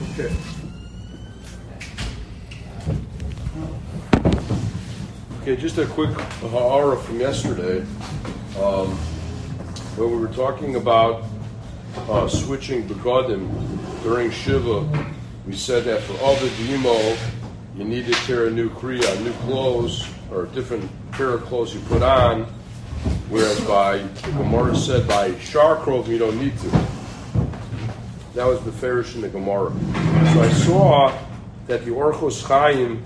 Okay. Okay, just a quick ha'ara from yesterday, where we were talking about switching begadim during Shiva. We said that for Ovid Yimo, you need to tear a new kriya, new clothes, or a different pair of clothes you put on, whereas by the Gemara said by Sharkrov you don't need to. That was the Farish in the Gemara. So I saw that the Orchos Chaim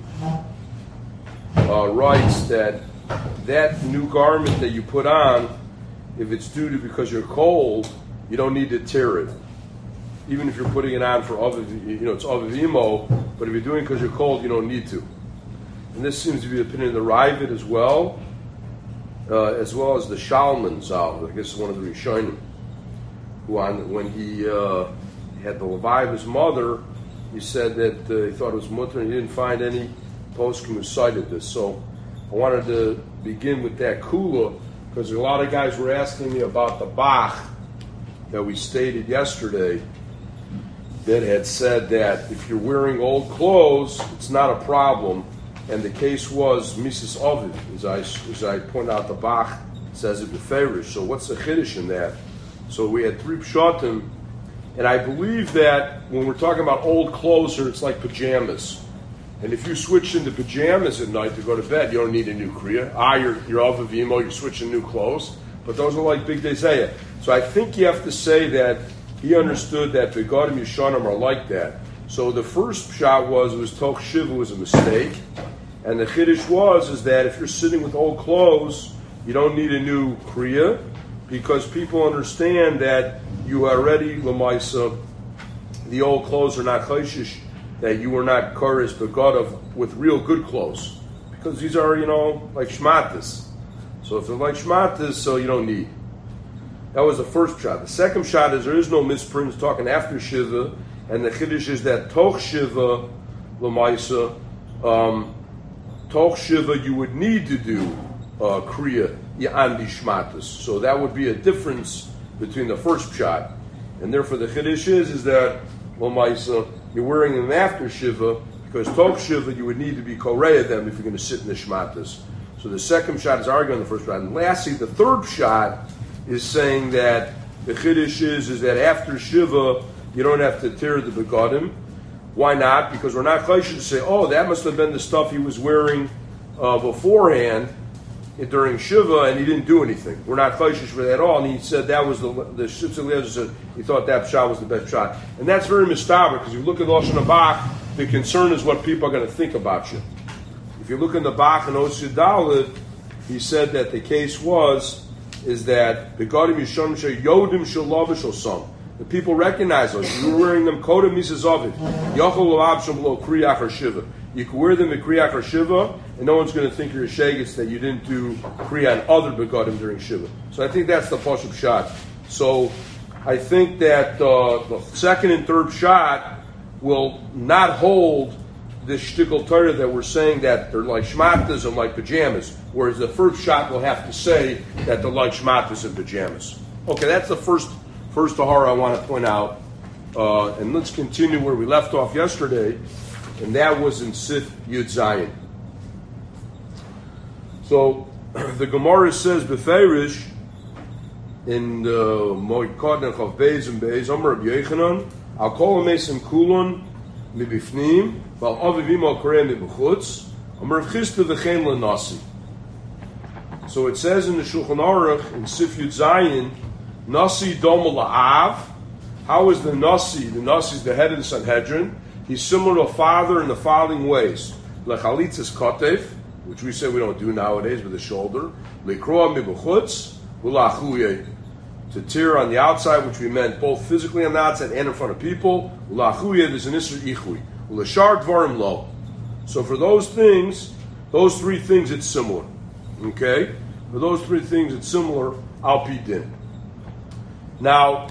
writes that new garment that you put on, if it's due to because you're cold, you don't need to tear it. Even if you're putting it on for it's Avivimo, but if you're doing it because you're cold, you don't need to. And this seems to be the opinion of the Ravid as well as the Shalman Zal, I guess one of the Rishonim, who when he had the Levi of his mother, he said that he thought it was mutter and he didn't find any poskim who cited this. So I wanted to begin with that kula, because a lot of guys were asking me about the Bach that we stated yesterday, that had said that if you're wearing old clothes, it's not a problem. And the case was Mrs. Ovid, as I point out, the Bach says it beferish. So what's the chiddush in that? So we had three pshatim, and I believe that when we're talking about old clothes, it's like pajamas. And if you switch into pajamas at night to go to bed, you don't need a new kriya. You're Avivimo, you're switching new clothes. But those are like big dezayah. So I think you have to say that he understood that begadim yishanim are like that. So the first shot was toch shiva was a mistake, and the chiddush is that if you're sitting with old clothes, you don't need a new kriya, because people understand that you are already lemaisa. The old clothes are not chayshish, that you were not kares begadav with real good clothes, because these are like shmatas. So if they're like shmatas, so you don't need. That was the first shot. The second shot is there is no misprint. It's talking after Shiva, and the chiddush is that toch Shiva l'maisa, toch Shiva you would need to do kriya ya'andi shmatas. So that would be a difference between the first shot, and therefore the chiddush is that l'maisa you're wearing them after Shiva, because toch Shiva you would need to be koreya them if you're going to sit in the shmatas. So the second shot is arguing the first shot, and lastly the third shot is saying that the chiddush is that after Shiva, you don't have to tear the begadim. Why not? Because we're not chayshish to say, that must have been the stuff he was wearing beforehand during Shiva, and he didn't do anything. We're not chayshish for that at all. And he said that was the Shitz Eliezer said he thought that shot was the best shot. And that's very mistaber, because if you look at Lashon HaBach, the concern is what people are going to think about you. If you look in the Bach and Osir Dalit, he said that the case is that begadim yishon yodim shalavish osam. The people recognize those. You were wearing them kodem misazavid. Yachol lo'absham lo kriyach or shiva. You can wear them at kriyach or shiva, and no one's going to think you're a shagitz that you didn't do kriya and other begadim during shiva. So I think that's the pashup shot. So I think that the second and third shot will not hold this shtickle Torah that we're saying that they're like shmatas and like pajamas, whereas the first shot will have to say that they're like shmatas and pajamas. Okay, that's the first tahara I want to point out. And let's continue where we left off yesterday, and that was in Sif Yud Zayin. So the Gemara says beferish in Moed and Chav Beis and Beis Amar Rabbi Yochanan Al Kol Mesim Kulon Mibifnim Val Avivimo Koreh Mibuchutz Amar Rav Chisda V'chein LeNasi. So it says in the Shulchan Aruch in Sif Yud Zayin, Nasi Doma La'av. How is the Nasi? The Nasi is the head of the Sanhedrin. He's similar to a father in the following ways: Lechalitzas Kotev, which we say we don't do nowadays with the shoulder. Lekroa Mibuchutz Ulachuye, to tear on the outside, which we meant both physically on the outside and in front of people. Ulachuye, there's an Isser Ichui. Ulashar Dvarim Lo. So for those things, those three things, it's similar. Okay? For those three things, it's similar. Al Pi Din. Now,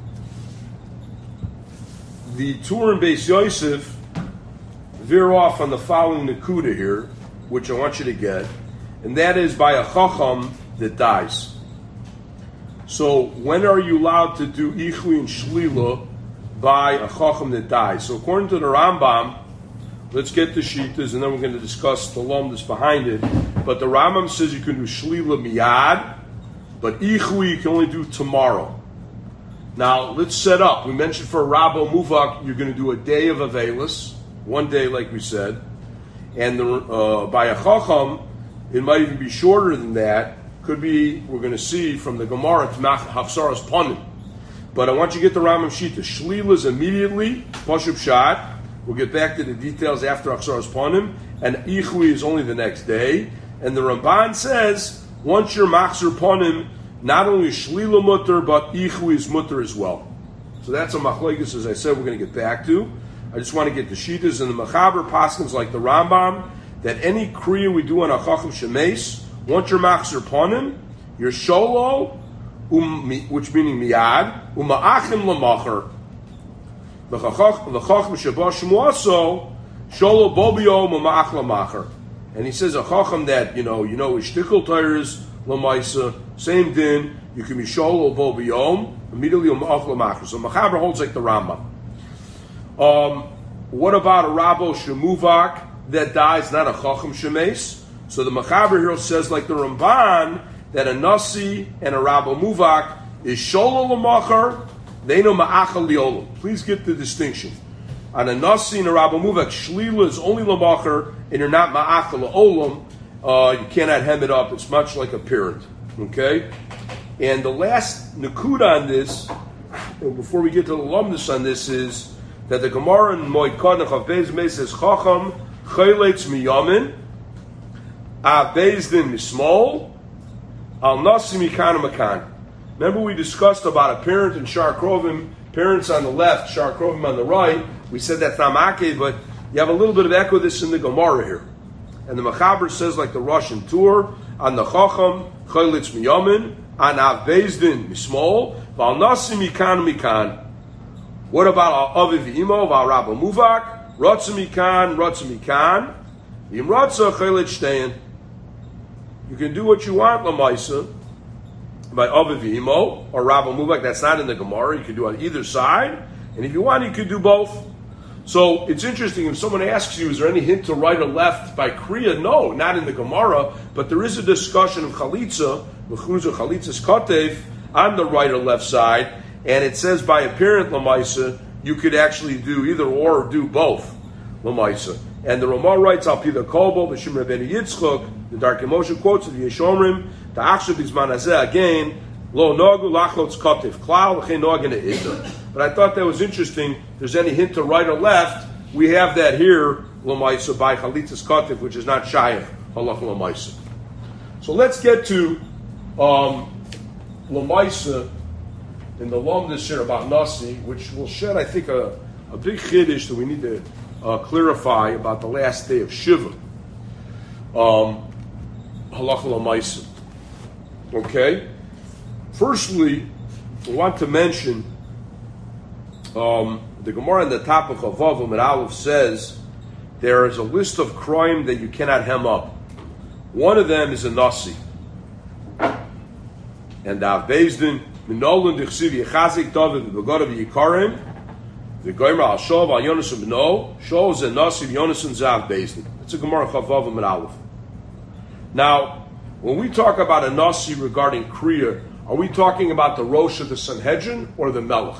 the Tur and Beis Yosef veer off on the following Nakuda here, which I want you to get, and that is by a Chacham that dies. So, when are you allowed to do Ichui and Shlila by a chacham that dies. So according to the Rambam, let's get the Shitas, and then we're going to discuss the lomdas behind it. But the Rambam says you can do shlila miyad, but ichui you can only do tomorrow. Now, let's set up. We mentioned for a Rabo Muvak, you're going to do a day of Avelis, 1 day like we said. And by a Chacham, it might even be shorter than that. Could be, we're going to see from the Gemara, to Hafsaras Panim. But I want you to get the Rambam Shita. Shlila is immediately, Pashup Shad. We'll get back to the details after Hafsaras Panim. And Ichui is only the next day. And the Ramban says, once you're Machzor Panim, not only Shlila mutter, but Ichu is mutter as well. So that's a machlekes, as I said, we're going to get back to. I just want to get the Shitas and the Mechaber Paskins like the Rambam, that any Kriya we do on a Chacham Shemes, once you're Machzor Ponim, you're Sholo, which meaning Miyad, Uma'achim L'macher. The Chacham Sheba Shmuaso, Sholo Bobio Uma'ach L'macher. And he says a Chacham that, you know, Ishtikal Tires, Lamaisa, same din, you can be Sholo Bo Biyom, immediately Umach Lamacher. So Machaber holds like the Rambam. What about a Rabo Shemuvak that dies, not a Chacham Shemes? So the Machaber here says like the Ramban, that a Nasi and a Rabo Muvak is Sholo Lamacher, they know Ma'achal Liolam. Please get the distinction. On a Nasi and a Rabo Muvak, Shlila is only Lamacher, and you're not Ma'achal Liolam. You cannot hem it up. It's much like a parent. Okay? And the last nakuda on this, before we get to the alumnus on this, is that the Gemara in Moed Kadach of Beis Meis says, Chacham chayletz miyamin, Bezdin mismol, al nasi mikan makan. Remember we discussed about a parent and Shar Krovim, parents on the left, Shar Krovim on the right. We said that's not makeh, but you have a little bit of echo of this in the Gemara here. And the Mechaber says, like the Russian tour, on the Chacham, Chaylitz Miyamin, on Bezdin Mismol, Val Nasi Mikan Mikan. What about Aviv Imo, Val Rabba Muvak, Ratza Mikan, Yim Ratza Chaylitz Shtein. You can do what you want, Lamaisa, by Aviv Imo, or Rabba Muvak, that's not in the Gemara, you can do on either side, and if you want, you could do both. So it's interesting, if someone asks you, is there any hint to right or left by Kriya? No, not in the Gemara, but there is a discussion of Chalitza, Mechuzah Chalitza's Katev, on the right or left side, and it says by a parent Lamaisa, you could actually do either or do both Lamaisa. And the Ramah writes, Al Pida Kolbo, B'Shem Rabbeinu Yitzchok, the Darkei Moshe quotes of the Yeshomrim, the Achshav Bizman Hazeh, again, Lo Nogu Lachlotz Katev, Klal, L'chein Nogin E'idr. But I thought that was interesting. If there's any hint to right or left, we have that here, Lamaisa, by Chalitzas Katif, which is not Shayach, Halach Lamaisa. So let's get to Lamaisa in the Lomdus here about Nasi, which will shed, I think, a big chiddush that we need to clarify about the last day of Shiva. Halach Lamaisa. Okay? Firstly, I want to mention the Gemara on the top of Chavav and Aleph says there is a list of crime that you cannot hem up. One of them is a Nasi. And Av Bezdin, Minolun Dichsiv Yechazik David Begodav Yikarim, the Gomer Al Shov Al Yonasan Beno, Shov a Nasi Yonasan Zav Bezdin. It's a Gemara Chavav and Aleph. Now, when we talk about a Nasi regarding Kriya, are we talking about the Rosh of the Sanhedrin or the Melech?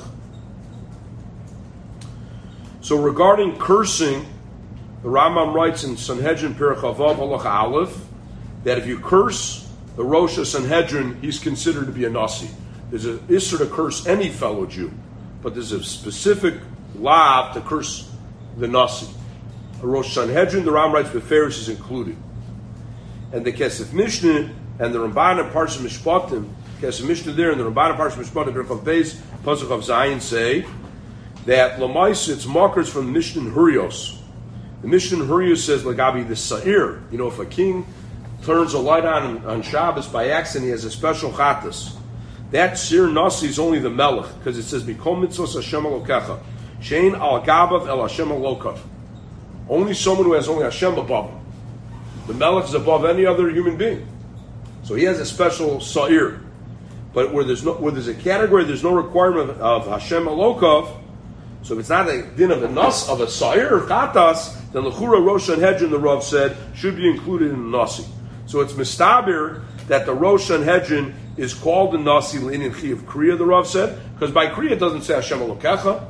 So regarding cursing, the Rambam writes in Sanhedrin Perek Chavav Halach Aleph that if you curse the Rosh Sanhedrin, he's considered to be a Nasi. There's an Isser to curse any fellow Jew, but there's a specific law to curse the Nasi. A Rosh Sanhedrin, the Rambam writes, Beferis is included. And the Kesef Mishnah and the Ramban and Parsha Mishpatim, Kesef Mishnah there and the Ramban and Parsha Mishpatim, Perek Chav Beis, Pasuk of Zayin say that Lamais, it's markers from the Mishnah Hurios. The Mishnah Hurios says, Lagabi, the Sa'ir. You know, if a king turns a light on Shabbos by accident, he has a special chatas. That Sir Nasi is only the Melech, because it says, Mikom mitzvos Hashem Elokecha. Shein al Gabav el Hashem Elokav. Only someone who has only Hashem above him. The Melech is above any other human being. So he has a special Sa'ir. But where there's a category, there's no requirement of Hashem Elokav, So if it's not a din of a nas of a sa'ir or chatas, then l'chura Rosh Sanhedrin, the Rav said, should be included in the nasi. So it's mistabir that the Rosh Sanhedrin is called the nasi l'inin chi of kriya, the Rav said, because by kriya it doesn't say Hashem Elokecha.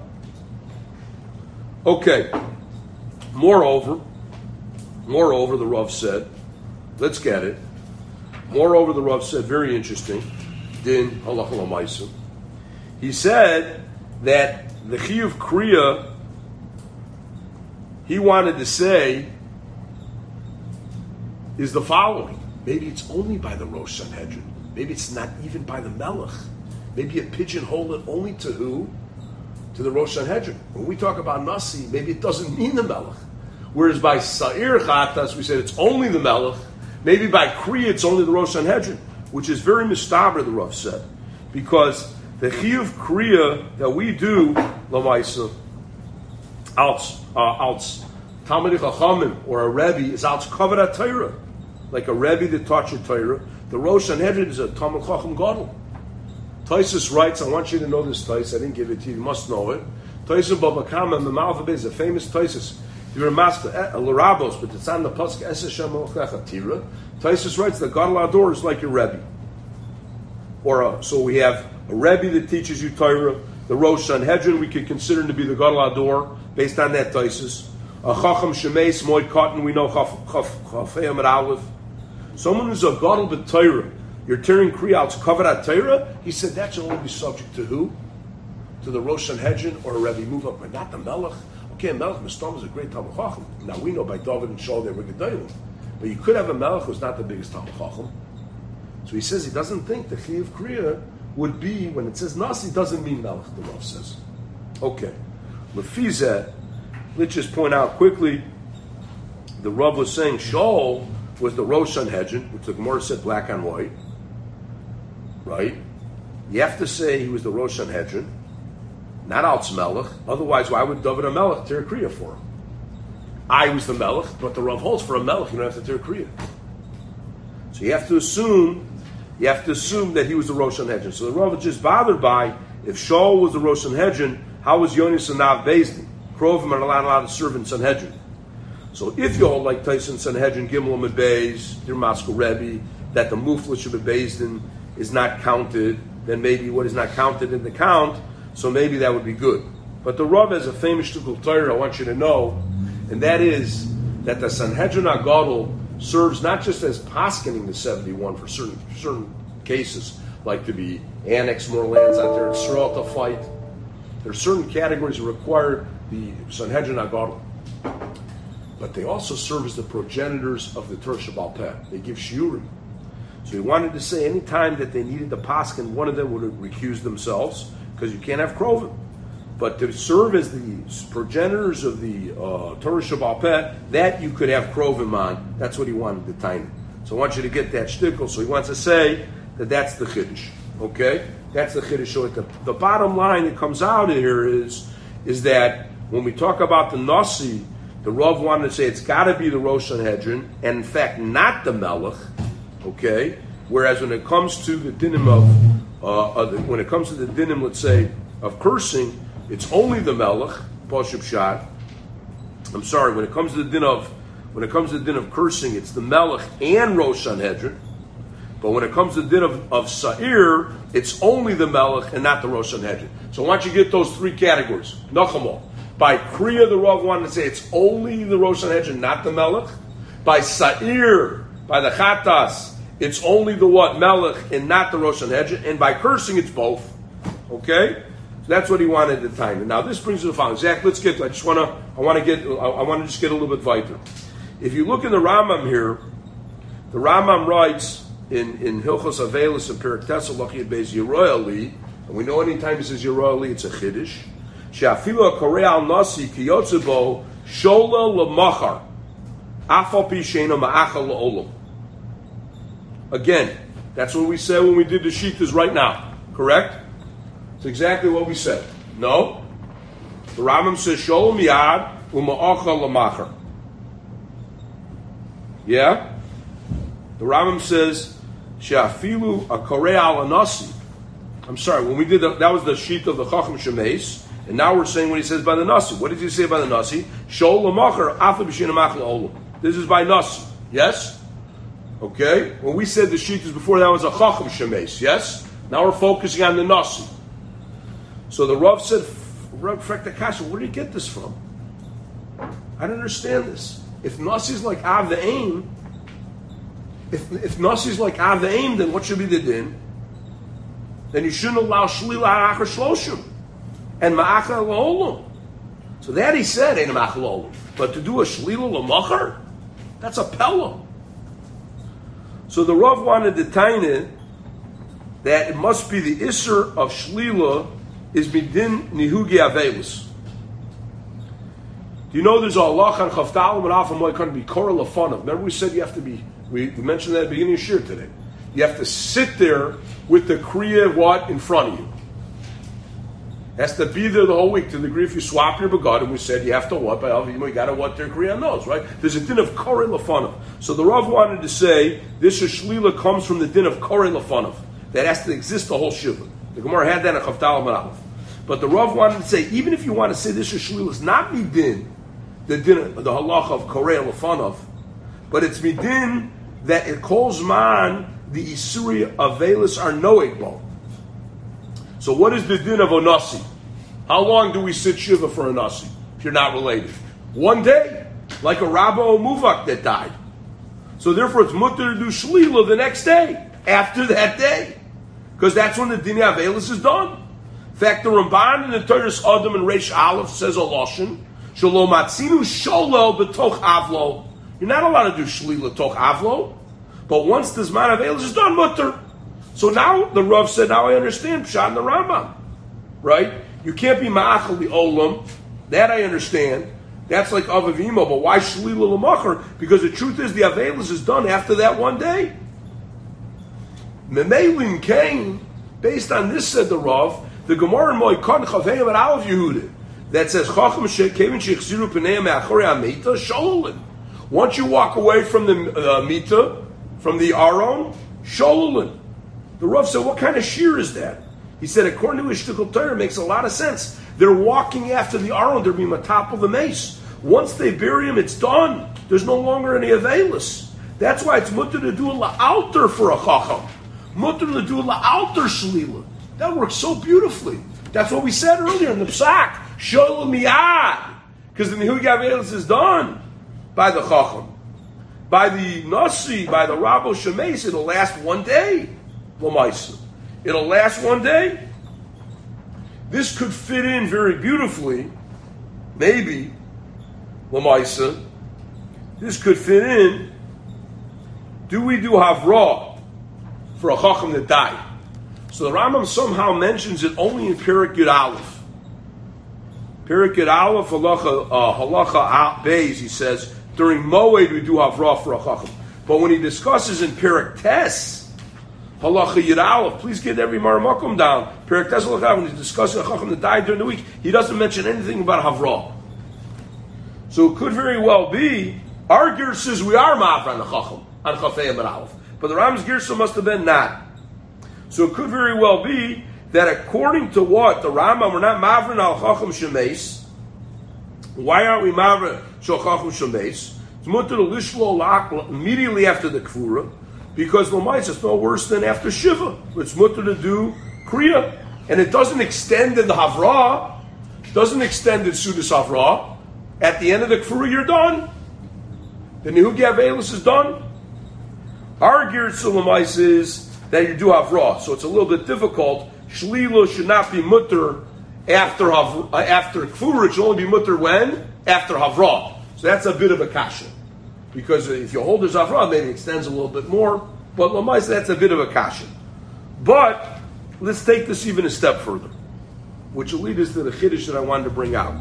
Okay. Moreover, the Rav said, let's get it. Moreover, the Rav said, very interesting, din halacha l'maisa. He said that the chiyuv kriya, he wanted to say, is the following. Maybe it's only by the Rosh Sanhedrin. Maybe it's not even by the Melech. Maybe you pigeonhole it only to who? To the Rosh Sanhedrin. When we talk about Nasi, maybe it doesn't mean the Melech. Whereas by Sa'ir Chatas, we said it's only the Melech. Maybe by Kriya, it's only the Rosh Sanhedrin, which is very mistaber, the Rav said. Because the Chiyuv Kriya that we do, Lamaisa, outs Talmidei Chachamim, or a Rebbe, is outs Kavod HaTorah. Like a Rebbe that taught you Torah. The Rosh Sanhedrin is a Talmid Chacham Gadol. Taisus writes, I want you to know this Tais, I didn't give it to you, you must know it. Taisus Bava Kama, Memalva is a famous Taisus. You're a master, L'Rabos, but it's on the Pasuk, Eseshem Elchecha Tira. Taisus writes, the Gadol Ador is like your Rebbe. So we have a Rebbe that teaches you Torah. The Rosh Sanhedrin we could consider to be the Gadol Ador, based on that Taisus. A Chacham Shemeis, Moed Cotton, we know Chafayim at Aleph. Someone who's a Gadol B'Torah, you're tearing Kriyat's Kavod HaTorah, he said that should only be subject to who? To the Rosh Sanhedrin or a Rebbe. Move up, but not the Melech. Okay, Melech Mistam is a great Talmid Chacham. Now we know by David and Shaul they were Gedolim. But you could have a Melech who's not the biggest Talmid Chacham. So he says he doesn't think the Chiyuv Kriya would be, when it says Nasi, doesn't mean Melech, the Rav says. Okay. Lefizeh, let's just point out quickly, the Rav was saying Shaul was the Rosh Sanhedrin, which the Gemara said black on white. Right? You have to say he was the Rosh Sanhedrin, not Alts Melech. Otherwise, why would David HaMelech tear Kriya for him? I was the Melech, but the Rav holds for a Melech, you don't have to tear Kriya. So you have to assume that he was the Rosh Sanhedrin. So the Rav was just bothered by, if Shaul was the Rosh Sanhedrin, how was Yonis and Nav Bezdin? Krovim are not allowed to serve in Sanhedrin. So if you hold like Tyson Sanhedrin, Gimel and Beis, dear Moscow Rebbe, that the Mufla should be Bezdin is not counted, then maybe what is not counted in the count, so maybe that would be good. But the Rav has a famous shtickle Torah I want you to know, and that is that the Sanhedrin HaGadol serves not just as paskening the 71 for certain cases, like to be annexed more lands out there in Israel to fight. There are certain categories that require the Sanhedrin HaGadol. But they also serve as the progenitors of the Torah Shebaal Peh. They give shiurim. So he wanted to say any time that they needed the paskin, one of them would have recused themselves, because you can't have krovim. But to serve as the progenitors of the Torah Shebaal Peh, that you could have krovim on. That's what he wanted to time. So I want you to get that shtickle. So he wants to say that that's the chiddush. Okay? That's the chiddush. So the bottom line that comes out of here is that when we talk about the Nasi, the Rav wanted to say it's got to be the Rosh Sanhedrin, and in fact not the Melech. Okay, whereas when it comes to the dinim let's say, of cursing, it's only the Melech, Pashub Shad. I'm sorry, when it comes to the din of cursing, it's the Melech and Rosh Sanhedrin. But when it comes to the din of Sa'ir, it's only the Melech and not the Rosh Sanhedrin. So I want you to get those three categories. Nachamol. By Kriya, the Rav wanted to say it's only the Rosh Sanhedrin, not the Melech. By Sa'ir, by the Chatas, it's only the what? Melech and not the Rosh Sanhedrin. And by cursing, it's both. Okay? So that's what he wanted at the time. And now this brings us to the following. Zach, let's get, I want to just get a little bit weiter. If you look in the Rambam here, the Rambam writes in Hilchos Avelis and Perek Tesel, Lachiyat Beis Yeroyali, and we know anytime he says Yeroyali, it's a Chiddush. She'afilu HaKorei al Nasi ki yotze bo shola lemachar afal pi she'eino ma'achal la'olam. Again, that's what we said when we did the Shitas right now. Correct? It's exactly what we said. No? The Rambam says shola miyad u'ma'achal lemachar. Yeah? The Rambam says she'afilu HaKorei al Nasi. I'm sorry, when we did that was the sheet of the Chacham Shemeis. And now we're saying what he says by the Nasi. What did he say by the Nasi? Shol l'machar afa b'shin machal olam. This is by Nasi. Yes? Okay? When we said the Shittas before, that was a Chacham Shemes. Yes? Now we're focusing on the Nasi. So the Rav said, Rav Frekta, where did you get this from? I don't understand this. If Nasi is like Av the Aim, if Nasi is like Av the Aim, then what should be the din? Then you shouldn't allow Shlila Achar Shloshim and Ma'achal Olam. So that he said, ain't a Ma'achal Olam. But to do a Shlila L'machar, that's a Pella. So the Rav wanted to tie in that it must be the Isser of Shlila is Midin Nihugi Avelis. Do you know there's a Allah on Chavtalim and Alpha Moy can't be Korah Lafanav? Remember we said you have to be, we mentioned that at the beginning of Shir today. You have to sit there with the Kriya what in front of you. Has to be there the whole week to the degree if you swap your begad, and we said you have to what? By Avim, you got to what their Kriya knows, right? There's a din of Korah Lafanav. So the Rav wanted to say this Shlila comes from the din of Korah Lafanav. That has to exist the whole Shiva. The Gemara had that in Chavtalim and Aleph. But the Rav wanted to say, even if you want to say this Shlila is not midin, the halacha of Koreh Lefanov, but it's midin that it calls man the Isuri Avelis are noegbo. So what is the din of Onasi? How long do we sit Shiva for a Nasi if you're not related? 1 day, like a Rabba or Muvak that died. So therefore it's mutter to do Shlila the next day, after that day. Because that's when the din Avelis is done. In fact, the Ramban in the Torah's Adam and Reish Aleph says a Lashon, Shalom Atzinu Sholel B'toch Avlo. You're not allowed to do Shlila Toch Avlo, but once the Zman Avelis is done, mutter. So now the Rav said, now I understand Pshat and the Rambam, right? You can't be Ma'achal the Olam. That I understand. That's like Avavimo, but why Shlila L'machar? Because the truth is the Avelis is done after that 1 day. Memelin came, based on this, said the Rav, the Gemara in Moikon Chavayim and Aleph Yehuda, that says, Chacham Kevin Shechziru Pneim Me'achorei HaMita Shololin. Once you walk away from the Mita, from the Aron, Shololin. The Rav said, what kind of shear is that? He said, according to Ishtikal Torah, it makes a lot of sense. They're walking after the Aron, they're being atop of the mace. Once they bury him, it's done. There's no longer any Avelis. That's why it's mutter to do a la'alter for a Chacham. Mutter to do a la'alter Shlila. That works so beautifully. That's what we said earlier in the Psak. Sholem miyad. Because the Nihugi Avelis is done by the Chacham. By the Nasi, by the Rabo Shemes, it'll last 1 day. L'maisa. It'll last 1 day. This could fit in very beautifully. Maybe. L'maisa. This could fit in. Do we do Havrah for a Chacham that died? So the Rambam somehow mentions it only in Perek Yud Aleph. Perek Yud Aleph, halacha beis, he says, during Moed we do Havrah for a Chacham. But when he discusses in Perek Tes, halacha Yud Aleph, please get every Maramakum down. Perek Tes halacha, when he's discussing a Chacham that died during the week, he doesn't mention anything about Havrah. So it could very well be, our Girsa says we are Ma'avra on the Chacham, on Chafei and Aleph. But the Rambam's Girsa must have been not. So it could very well be that according to what the Rambam, we're not mavrin al chacham shemes. Why aren't we mavrin shal chacham shemes? It's mutter to lishlo immediately after the kfura, because l'mayis it's no worse than after shiva. It's mutter to do kriya, and it doesn't extend in the havrah. Doesn't extend in sudas havrah. At the end of the kfura, you're done. The nihugi avelis is done. Our girtz l'mayis is that you do Havrah. So it's a little bit difficult. Shlila should not be mutter after Kfur. It should only be mutter when? After Havrah. So that's a bit of a kasha. Because if you hold this Havrah, maybe it extends a little bit more. But Lamais, that's a bit of a kasha. But let's take this even a step further, which will lead us to the Chiddush that I wanted to bring out.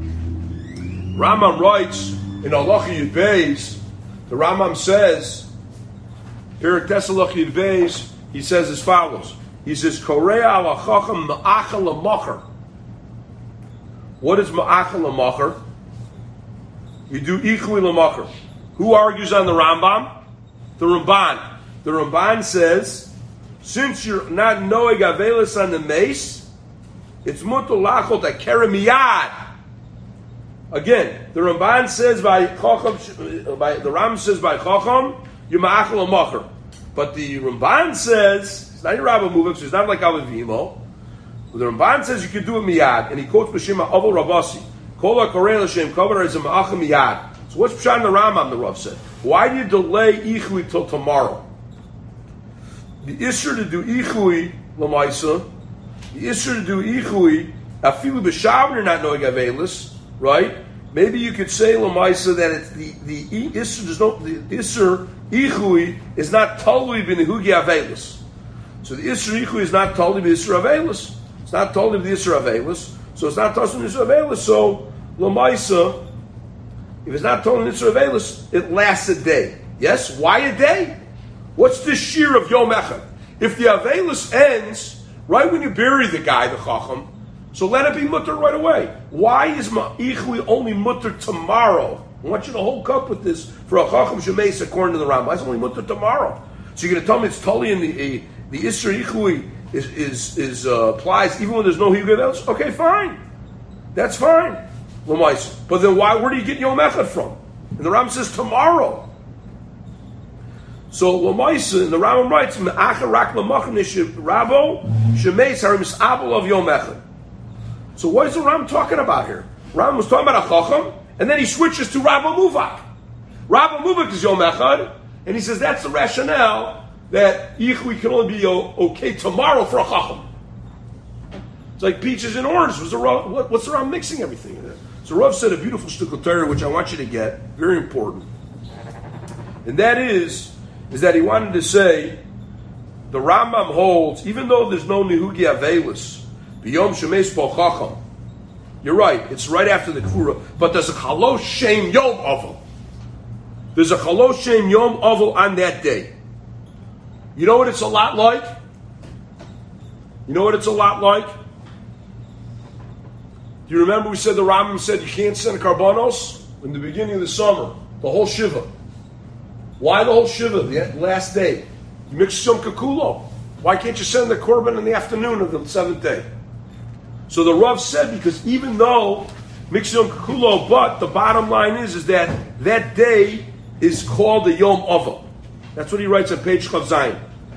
Rambam writes in Halacha Yud Beis, the Rambam says, Perek Tes Halacha Yud Beis, he says as follows. He says, Korei ala chacham ma'achal l'machar. What is ma'achal l'machar? You do ichlui l'machar. Who argues on the Rambam? The Ramban. The Ramban says, since you're not noeg avelis on the mace, it's mutter lachol that keremiyad. Again, the Ramban says by Chacham, the Ram says by Chacham, you're ma'achal macher. But the Ramban says, it's not your Rabbi Muvak, so it's not like Avivimo. The Ramban says you can do it miyad, and he quotes B'Shema Avol Rabasi. Kol HaKorei L'Shem Kavar is a ma'achal miyad. So what's Pshat in the Rambam, the Rav said? Why do you delay Ichui till tomorrow? The Isser to do Ichui, L'maisa, the Isser to do Ichui, Afilu B'Shavn, you're not knowing Avelis, right? Maybe you could say L'maisa that it's the Isser, there's no, the Isser Ichui is not totally b'nehugi Avelis. So the Isser Ichui is not totally b'Isser Avelis. It's not totally b'Isser Avelis. So it's not totally b'Isser Avelis. So L'maisa, if it's not totally b'Isser Avelis, it lasts a day. Yes? Why a day? What's the shear of Yom Echad? If the Avelis ends right when you bury the guy, the Chacham, so let it be mutter right away. Why is Ma'ichui only mutter tomorrow? I want you to hold up with this for a Chacham Shemeis according to the Rambam. Why is it only mutter tomorrow? So you're going to tell me it's totally in the Isser Ichui is applies even when there's no Hiyuv else? Okay, fine. That's fine. But then where do you get Yom Echad from? And the Rambam says tomorrow. So Lamaisa, and the Rambam writes, Me'acharak l'machem Rabo Shemeis Harim Abel of Yom Echad. So what is the Rambam talking about here? Rambam was talking about a Chacham, and then he switches to Rabba Muvak. Rabba Muvak is Yom Echad, and he says that's the rationale that Ichui can only be okay tomorrow for a Chacham. It's like peaches and oranges. What's the Rambam mixing everything in there? So Rav said a beautiful shtickle Torah, which I want you to get, very important. And that is that he wanted to say, the Rambam holds, even though there's no Nehugi Avelis, B'yom Shemeis Bo Chacham, you're right, it's right after the Kura, but there's a Chalosh Shem Yom Oval. There's a Chalosh Shem Yom Oval on that day. You know what it's a lot like? You know what it's a lot like? Do you remember we said the Rambam said you can't send karbanos in the beginning of the summer, the whole Shiva. Why the whole Shiva, the last day? You mix Yom Kikulo. Why can't you send the korban in the afternoon of the seventh day? So the Rav said, because even though mix Yom Kikulo, but the bottom line is that day is called the Yom Ova. That's what he writes on page Chav Zayin.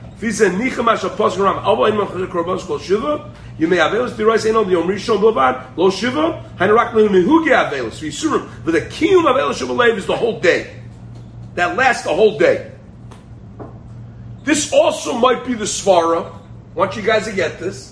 You may avelis the rice on the Yom Rishon Bilvad, Lo Shiva, Hainerak Lehunehugi avelis. V'Yisurim, but the Kiyum avelis Shabalev is the whole day. That lasts the whole day. This also might be the Svara. I want you guys to get this.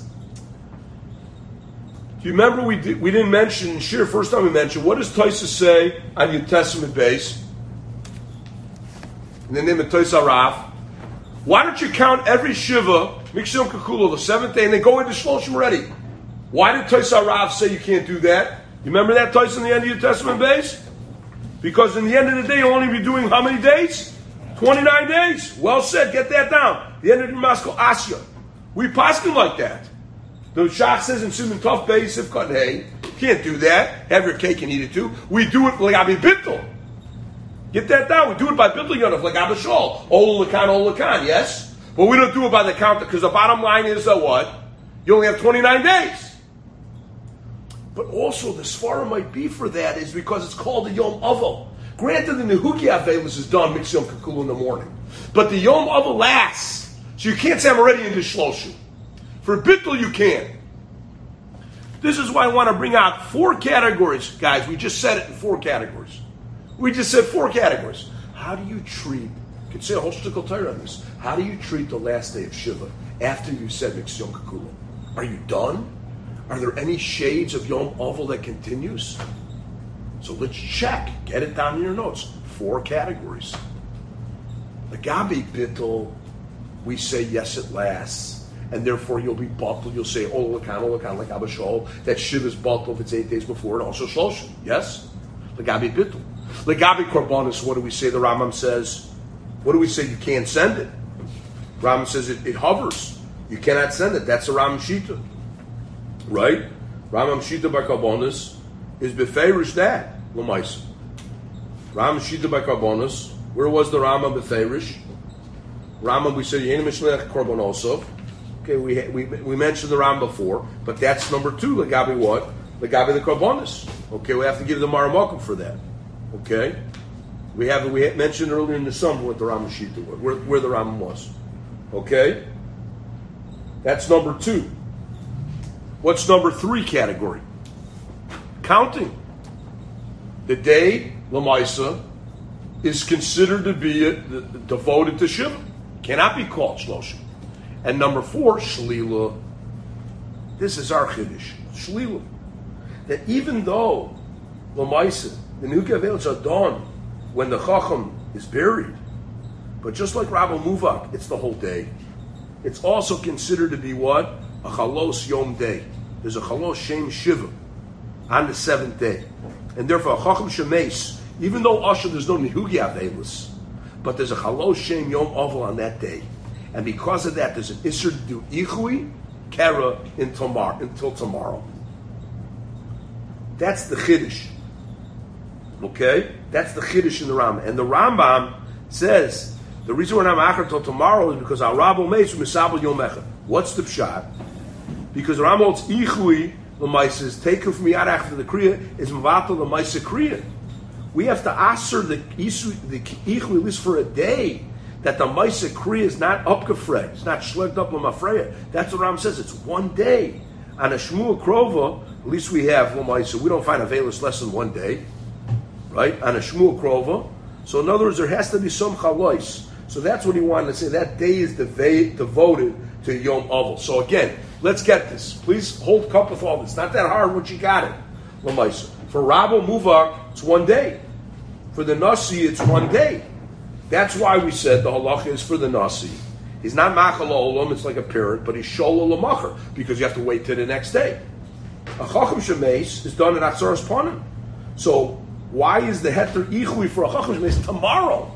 Do you remember we didn't mention, Shir, first time we mentioned, what does Taisa say on your Testament base? In the name of Taisa Rav. Why don't you count every Shiva, Mikshim Kekula, the seventh day, and then go into Shloshim already? Why did Taisa Rav say you can't do that? You remember that Taisa in the end of your Testament base? Because in the end of the day, you'll only be doing how many days? 29 days. Well said, get that down. The end of the Maskal Asya. We paskin like that. The Shach says in Simon Tov Beis Sifkat Hey, can't do that. Have your cake and eat it too. We do it like Abi Bittul. Get that down. We do it by Bittul Yonah, like Abba Shol. Ol Lakan, yes? But we don't do it by the count, because the bottom line is what? You only have 29 days. But also, the Svara might be for that is because it's called the Yom Avo. Granted, the Nehuki Avelis is done, Mix Yom Kekulu in the morning. But the Yom Avo lasts. So you can't say I'm already into Shloshu. For Bittul, you can. This is why I want to bring out 4 categories, guys. We just said it in 4 categories. We just said 4 categories. How do you treat, you could say a whole shtickle Torah on this. How do you treat the last day of Shiva after you said Mix Yom Kekulu? Are you done? Are there any shades of Yom Oval that continues? So let's check. Get it down in your notes. 4 categories. The Gabi Bittul, we say yes it lasts. And therefore you'll be bottled. You'll say, Lakan, like Abba Shol. That Shiva is bottled if it's 8 days before, and also Shloshim. Yes? The Gabi Bittul. The Gabi Korbanis, what do we say? The Rambam says, what do we say? You can't send it. Rambam says it hovers. You cannot send it. That's the Rambam Shita. Right? Rambam Shita by Korbanis is Beferish that. L'maisa. Rambam Shita by Korbanis. Where was the Rambam Beferish? Rambam, we said, Yenim Mishlech Korbanosov. Okay, we mentioned the Ram before, but that's number 2. Legabi what? Legabi the Karbonis. Okay, we have to give the Maramakum for that. Okay, we mentioned earlier in the summer what the Ram Shita was, where the Ram was. Okay, that's number 2. What's number 3 category? Counting. The day Lamaisa is considered to be devoted to Shiva. Cannot be called Shloshim. And number 4, Shlila. This is our Chiddush. Shlila. That even though Lamaisa, the Nehugei Avelis are done when the Chacham is buried, but just like Rabbi Muvak, it's the whole day. It's also considered to be what? A Chalos Yom Day. There's a Chalos Shem Shiva on the 7th day. And therefore, a Chacham Shemes, even though Asher there's no Nehugei Avelis, but there's a Chalos Shem Yom Oval on that day. And because of that, there's an Isser to do Ichui, Kara, until tomorrow. That's the Chiddush. Okay? That's the Chiddush in the Rambam. And the Rambam says, the reason we're not Ma'achar till tomorrow is because our Rabbi Meis Misabel Yom Echad. What's the Pshat? Because the Rambam holds Ichui, the Maisa is taken from Yad after the Kriya, is Mavatal the Maisa Kriya. We have to answer the Ichui at least for a day, that the Maisa Kriya is not upgefreg, it's not schlegged up Lamafreya. That's what Ram says, it's one day. On a Shmuel Krova, at least we have Lamaisa, we don't find Avelis less than one day, right? On a Shmuel Krova. So in other words, there has to be some Chalois. So that's what he wanted to say, that day is devoted to Yom Oval. So again, let's get this. Please hold cup with all this. It's not that hard once you got it, Lamaisa. For Rabbi Muvak, it's one day. For the Nasi, it's one day. That's why we said the halacha is for the Nasi. He's not machal olam, it's like a parent, but he's shol l'macher, because you have to wait till the next day. A chacham shemeis is done at Atzaras Panim. So why is the heter ichui for a chacham shemeis tomorrow?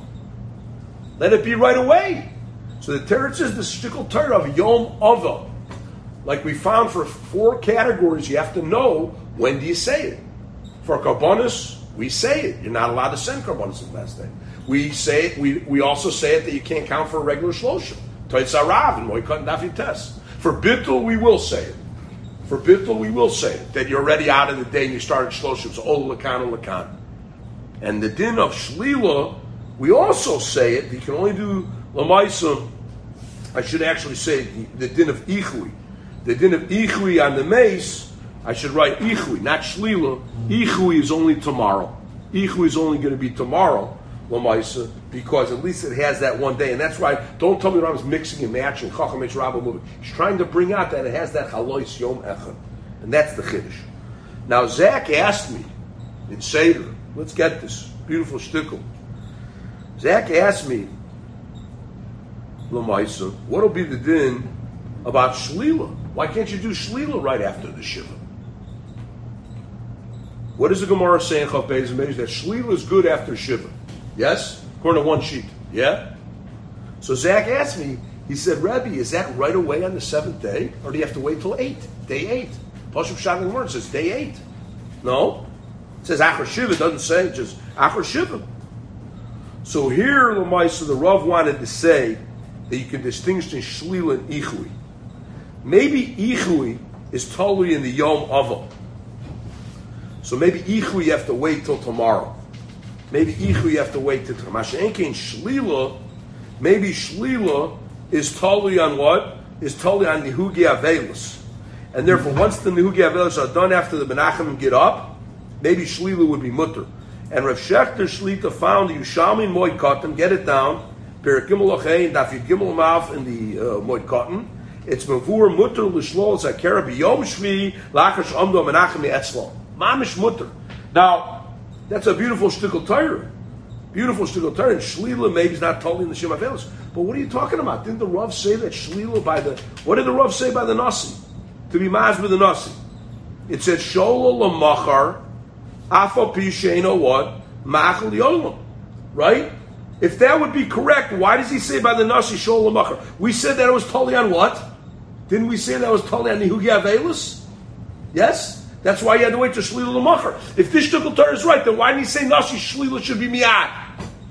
Let it be right away. So the Teretz is the shtickle Torah of Yom Ava. Like we found for 4 categories, you have to know when do you say it. For Karbonis, we say it. You're not allowed to send Karbonis the last day. We say it, we also say it that you can't count for a regular shloshim. Toitz Arav and Moikat and Dafi Tes. For Bittul, we will say it. For Bittul, we will say it. That you're already out of the day and you started shloshim. So Ol Lakan. And the din of Shlila, we also say it. You can only do Lamaisa. I should actually say the din of Ichui. The din of Ichui on the mace, I should write Ichui, not Shlila. Ichui is only tomorrow. Ichui is only going to be tomorrow. Lamaisa, because at least it has that one day, and that's why. Don't tell me Rambam's mixing and matching. Chacham H. Rabbah moving. He's trying to bring out that it has that Chalois Yom Echad, and that's the Chiddush. Now Zach asked me in Seder. Let's get this beautiful shtickle. Zach asked me, Lamaisa, what'll be the din about Shlila? Why can't you do Shlila right after the Shiva? What does the Gemara say in Chav Beis and Beis that Shlila is good after Shiva? Yes? According to one sheet. Yeah? So Zach asked me, he said, Rebbe, is that right away on the 7th day? Or do you have to wait till 8? Day 8. Pashup Shavim word says day 8. No? It says Achar Shiva, it doesn't say just Achar Shiva. So here, Lamaisa, the Rav wanted to say that you can distinguish in Shlila and Ichui. Maybe Ichui is totally in the Yom Aval. So maybe Ichui you have to wait till tomorrow. Maybe Ichu you have to wait till Masha'enkein Shlila. Maybe Shlila is totally on what? Is totally on Nehugei Avelis. And therefore, once the Nehugei Avelis are done after the Menachem get up, maybe Shlila would be mutter. And Rav Shechter Shlita found the Yushalmi Moed Katan, get it down, Perik Gimel Achei, Daf Gimel Mav in the Moed Katan. It's Mavur Mutter L'Shlol Zakera B'Yom Shvi Lachash Amdo Menachem Etzlo. Mamish Mutter. Now, that's a beautiful shtickle Torah. Beautiful shtickle Torah. And Shlila maybe is not totally in the Shem Avelis. But what are you talking about? Didn't the Rav say that Shlila by the... What did the Rav say by the Nasi? To be maz with the Nasi. It said, Shola L'machar Afa Pi Sheino what? Ma'achal Yolam. Right? If that would be correct, why does he say by the Nasi Shola L'machar? We said that it was totally on what? Didn't we say that it was totally on Nehugei Avelis? Yes? That's why you had to wait to Shlila L'machar. If this shtickle Torah is right, then why didn't he say Nasi Shlila should be Miyad?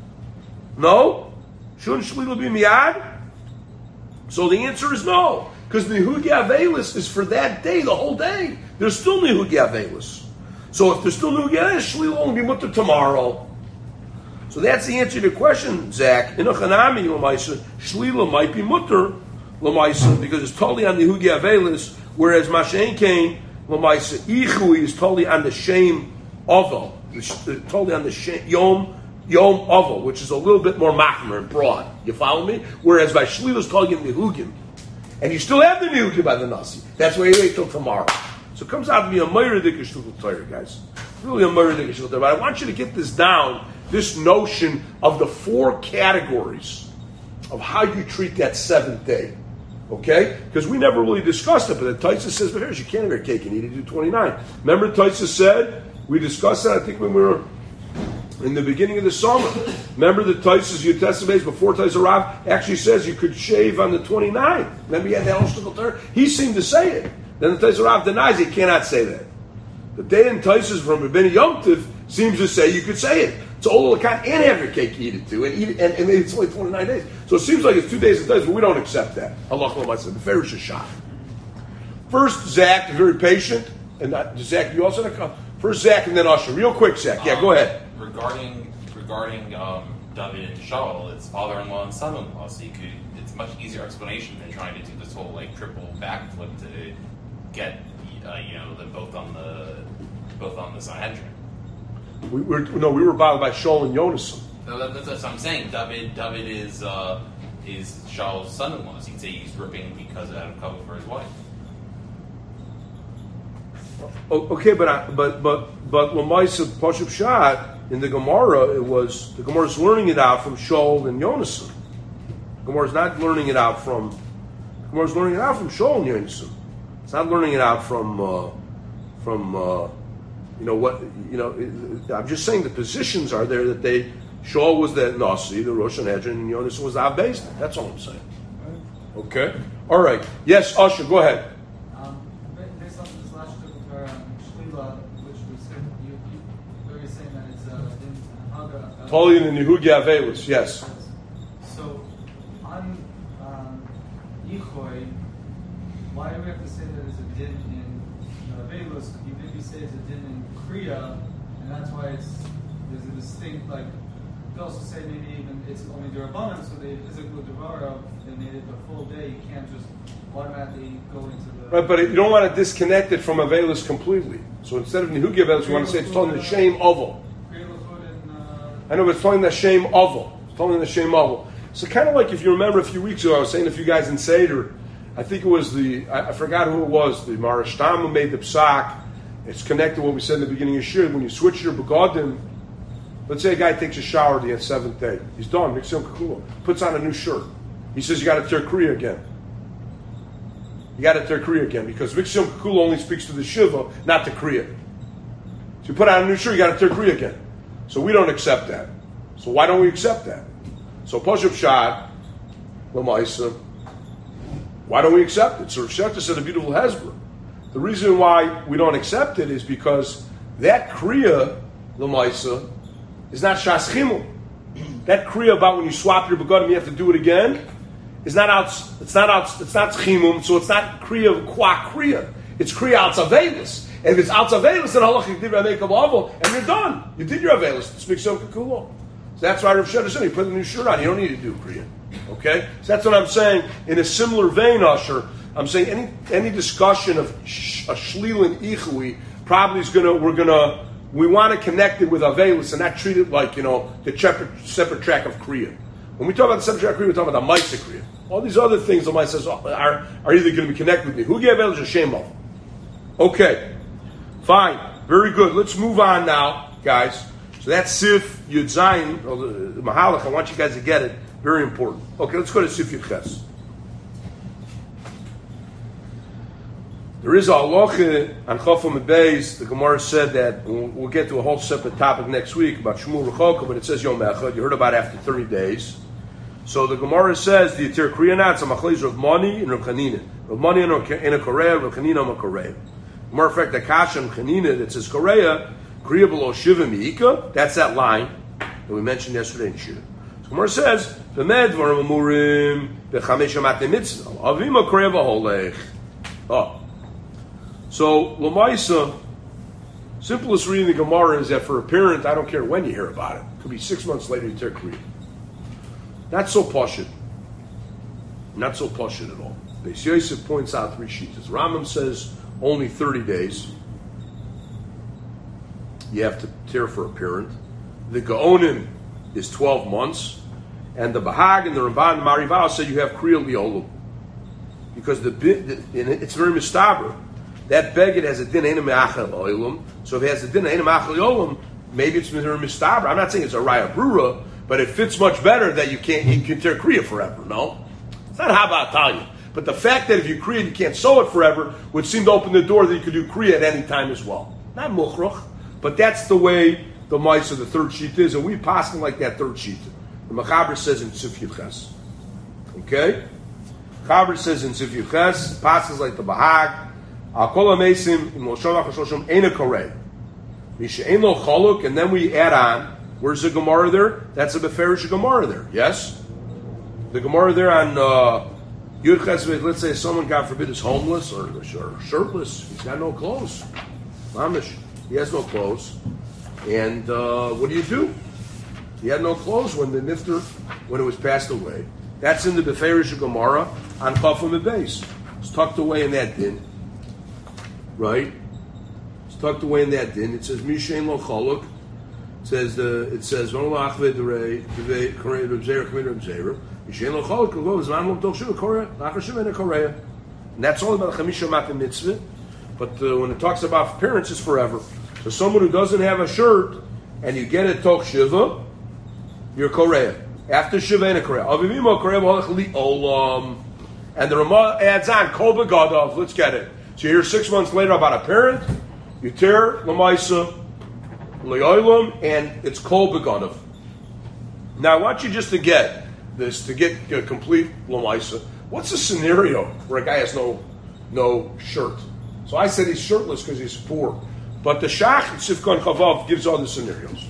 No? Shouldn't Shlila be Miyad? So the answer is no. Because the Nihugi Avelis is for that day, the whole day. There's still Nihugi Avelis. So if there's still Nihugi Avelis, Shlila will only be mutter tomorrow. So that's the answer to the question, Zach. In a Chanami, Lamaisa, Shlila might be mutter, Lamaisa, because it's totally on the Nihugi Avelis, whereas Mashain Kain, Lamaisa, Ichui is totally on the Shem Oval. Totally on the Yom Oval, which is a little bit more machmer and broad. You follow me? Whereas by Shlila is totally in the Nihugim. And you still have the Nihugim by the Nasi. That's why you wait till tomorrow. So it comes out to be a Meiridik Shluchot Torah, guys. Really a Meiridik Shluchot Torah. But I want you to get this down, this notion of the 4 categories of how you treat that 7th day. Okay? Because we never really discussed it, but the Taisa says, but here's, you can't have your cake and eat it, you do 29. Remember Taisa said, we discussed that, I think, when we were in the beginning of the summer. Remember the Taisa's Yutesa base before Taisa Rav actually says you could shave on the 29th. Remember he had that Oshtal Torah? He seemed to say it. Then the Taisa Rav denies he cannot say that. The day in Taisa's from Rabbeinu Yom Tov seems to say you could say it. So Ol Lakat and have your cake, eat it too, and eat it, and it's only 29 days. So it seems like it's 2 days of Taisa, but we don't accept that. Allah L'maisa, the Farish is shot. First, Zach, very patient, and Zach, you also come. First Zach and then Usher. Real quick, Zach. Yeah, go ahead. Regarding David and Shaul, it's father-in-law and son-in-law, so it's a much easier explanation than trying to do this whole triple backflip to get them both on the Sanhedrin. We were bothered by Shaul and Yonason. No, that's what I'm saying. David is Shaul's son-in-law. So you can say he's ripping because out of cover for his wife. Okay, but Lamaisa Pashup Shad in the Gemara, the Gemara's learning it out from Shaul and Yonason. The Gemara's not learning it out from. The Gemara's learning it out from Shaul and Yonason. It's not learning it out from I'm just saying the positions are there that Shaul was the Nasi, the Rosh Hashanah, and Yonason was the Abbeis. That's all I'm saying. Okay. All right. Yes, Usher, go ahead. Based on this last Shlila, which was you're saying that it's in Haga. Totally in the Nihugi Avelis, yes. So on Yichoy, why do we have to say that it's a din in Avelis? You maybe say it's a din in Kriya, and that's why there's a distinct you could also say maybe even it's only Durabanan, so the physical Devara, they made it a full day. You can't just automatically go into the... Right, but you don't want to disconnect it from Avelis completely. So instead of Nihugi Avelis, you want to say it's telling the Shem Oval. I know, but it's telling the Shem Oval. It's telling the Shem Oval. So kind of like if you remember a few weeks ago, I was saying to a few guys in Seder, I think it was I forgot who it was, the Marashtam who made the Psak. It's connected to what we said in the beginning of Shir. When you switch your Begadim, let's say a guy takes a shower the 7th day. He's done, Mixim Kakula, puts on a new shirt. He says you got to tear Kriya again. You got to tear Kriya again because Mixim Kakula only speaks to the Shiva, not the Kriya. So you put on a new shirt, you got to tear Kriya again. So we don't accept that. So why don't we accept that? So Pashup Shad, Lamaisa, why don't we accept it? So Rav Shechta said a beautiful Hezbollah. The reason why we don't accept it is because that Kriya, Lamaisa, is not Shas Chimul. That Kriya about when you swap your begadim, you have to do it again, is not out. It's not Chimum, so it's not Kriya Kwa Kriya. It's Kriya Al Tzavelis. And if it's Al Tzavelis, then Halach Yikdiv make a Avol, and you're done. You did your Avelis. Speak so Kakulo. So that's why Rav Shechta said, you put the new shirt on, you don't need to do Kriya. Okay? So that's what I'm saying. In a similar vein, Usher, I'm saying any discussion of a Shlil and Ichui probably is we want to connect it with Avelis and not treat it like, the separate track of Kriya. When we talk about the separate track of Kriya, we're talking about the Maisa Kriya. All these other things the Maisa says are either going to be connected with Nihugi Avelis or Shem Oval. Okay. Fine. Very good. Let's move on now, guys. So that's Sif Yud Zayin, or the Mahalach. I want you guys to get it. Very important. Okay, let's go to Sif Yud Ches. There is a halacha on Chafam Beis. The Gemara said that we'll get to a whole separate topic next week about Shmuel Rechoka, but it says Yom Echad. You heard about it after 30 days. So the Gemara says the Yitir Kriya Nat Samachleis Rav Mani and Rav Chanina. Rav Mani and a Korea, Rav Chanina and a Korea. Matter of fact, the Kasha and Chanina that says Korea Kriya below Shiva Miika. That's that line that we mentioned yesterday in Shir. So Gemara says, "V'med dvarim amurim b'chamesh amatim mitzvah avima korev holech." Oh, so Lamaisa, simplest reading the Gemara is that for a parent, I don't care when you hear about it. It could be 6 months later you tear kriya. Not so pashut. Not so pashut at all. Beis Yosef points out 3 shitas. Rambam says only 30 days. You have to tear for a parent. The Gaonim is 12 months. And the Bahag and the Ramban and Marival say you have kriya li'olam. Because it's very mistaber. That beged has a din einam me'achal olam. So if it has a din einam me'achal olam, maybe it's very mistaber. I'm not saying it's a raya brura, but it fits much better that you can tear kriya forever. No, it's not haba Italian. But the fact that if you kriya you can't sew it forever would seem to open the door that you could do kriya at any time as well. Not muchruch, but that's the way the mice of the third sheet is, and we pass like that third sheet. The Mechaber says in Sif Yudches. Okay? Mechaber says in Sif Yudches, passes like the Bahag, Al Kol HaMeisim, Im Lo Sholach HaShoshim, Eina Korei. Misha Ein Lo Choluk, and then we add on, where's the Gemara there? That's a Beferish Gemara there, yes? The Gemara there on Yudches, let's say someone, God forbid, is homeless or shirtless, he's got no clothes. Mamish, he has no clothes. And what do? He had no clothes when the nifter, when it was passed away. That's in the Beferish Gemara on Chafam Beis. It's tucked away in that din, right? It's tucked away in that din. It says Mishain Lo Choluk. It says V'Nolach V'Derei V'Korei V'Zera K'Mid V'Zera Mishain Lo Choluk V'Lo Zman Lo B'Doch Shu Korei Lachar Shemena Korei. And that's all about the Chamisha Matim Mitzvah. But when it talks about parents, it's forever. So someone who doesn't have a shirt and you get it Toch Shiva, you're Korea. After Shiva and a Korea. Avivimo Korea V'Holech Olam. And the Ramah adds on, Kol Begadov. Let's get it. So you hear 6 months later about a parent, you tear Lamaisa, Le'olam, and it's Kol Begadov. Now I want you just to get this, to get a complete Lamaisa. What's the scenario where a guy has no shirt? So I said he's shirtless because he's poor. But the Shach, Sifkon Chavav, gives all the scenarios.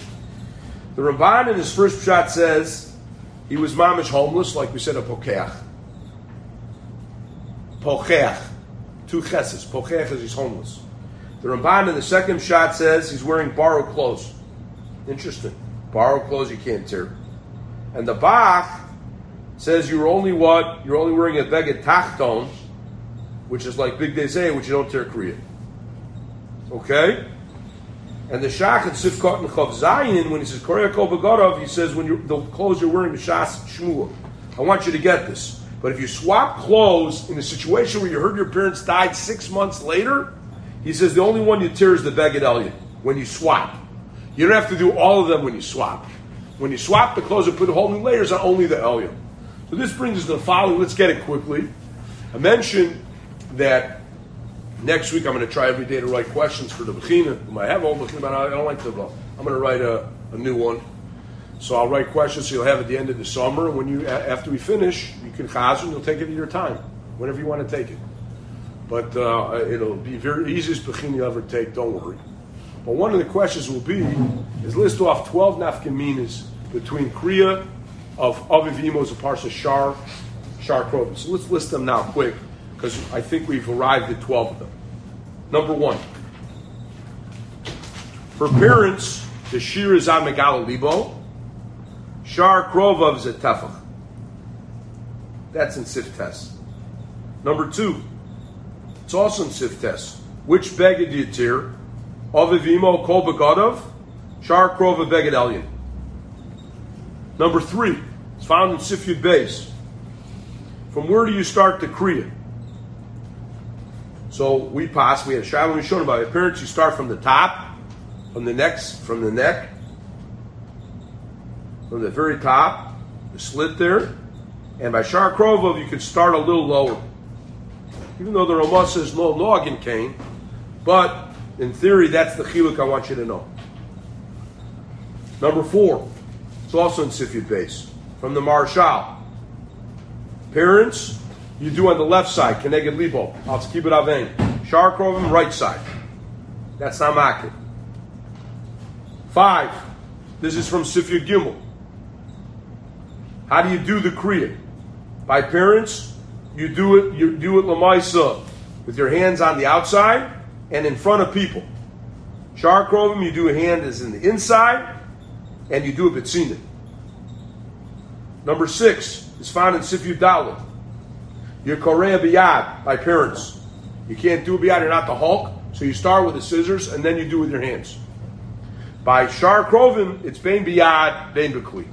The Ramban in his first shot says he was mamish homeless, like we said, a pokeach. Pokeach. 2 cheses. Pokeach is he's homeless. The Ramban in the second shot says he's wearing borrowed clothes. Interesting. Borrowed clothes you can't tear. And the Bach says you're only wearing a beged tachton, which is like Big Dezeh, which you don't tear kriya. Okay? And the Shach at Sifkot and Chav Zayin, when he says Korea Kol Begadov, he says when the clothes you're wearing B'Shas Shmuel. I want you to get this. But if you swap clothes in a situation where you heard your parents died 6 months later, he says the only one you tear is the Beged Elyon, when you swap. You don't have to do all of them when you swap. When you swap the clothes and put whole new layers on only the Elyon. So this brings us to the following. Let's get it quickly. I mentioned that next week I'm going to try every day to write questions for the Bechina. I have all Bechina, but I don't like the I'm going to write a new one. So I'll write questions so you'll have at the end of the summer. When after we finish, you can chazan, you'll take it at your time, whenever you want to take it. But it'll be very easiest Bechina you'll ever take, don't worry. But one of the questions will be, is list off 12 nafkaminas between Kriya of Aviv Imo as a parsa Shar Krovim. So let's list them now quick, because I think we've arrived at 12 of them. Number 1. For parents, the Shir is on Megala Libo. Shar Krovav is a Tefach. That's in Siftes. Number 2. It's also in Siftes. Which Beged do you tear? Aviv Imo Kol Begadov. Shar Krovav Beged Elyon. Number 3. It's found in Sif Yud Beis. From where do you start the Kriya? So we had a Shalom Rishon about it. Parents, you start from the top, from the neck, from the very top, the slit there, and by Shar Krovov you could start a little lower. Even though the Ramah says no noggin cane, but in theory that's the chiluk I want you to know. Number 4, it's also in Sif Yud Beis, from the Marshal. Parents, you do on the left side, Keneged Libo, Al Tzkibet Avein. Shar Krovim, right side. That's not Makid. 5, this is from Sif Yud Gimel. How do you do the kriya? By parents, you do it lamaisa with your hands on the outside and in front of people. Shar krovim, you do a hand is in the inside, and you do a betzina. Number 6 is found in Sif Yud Dalet. You're korea biyad by parents. You can't do a biyad, you're not the Hulk, so you start with the scissors and then you do with your hands. By Shar Krovim, it's bein biyad, bein bekli.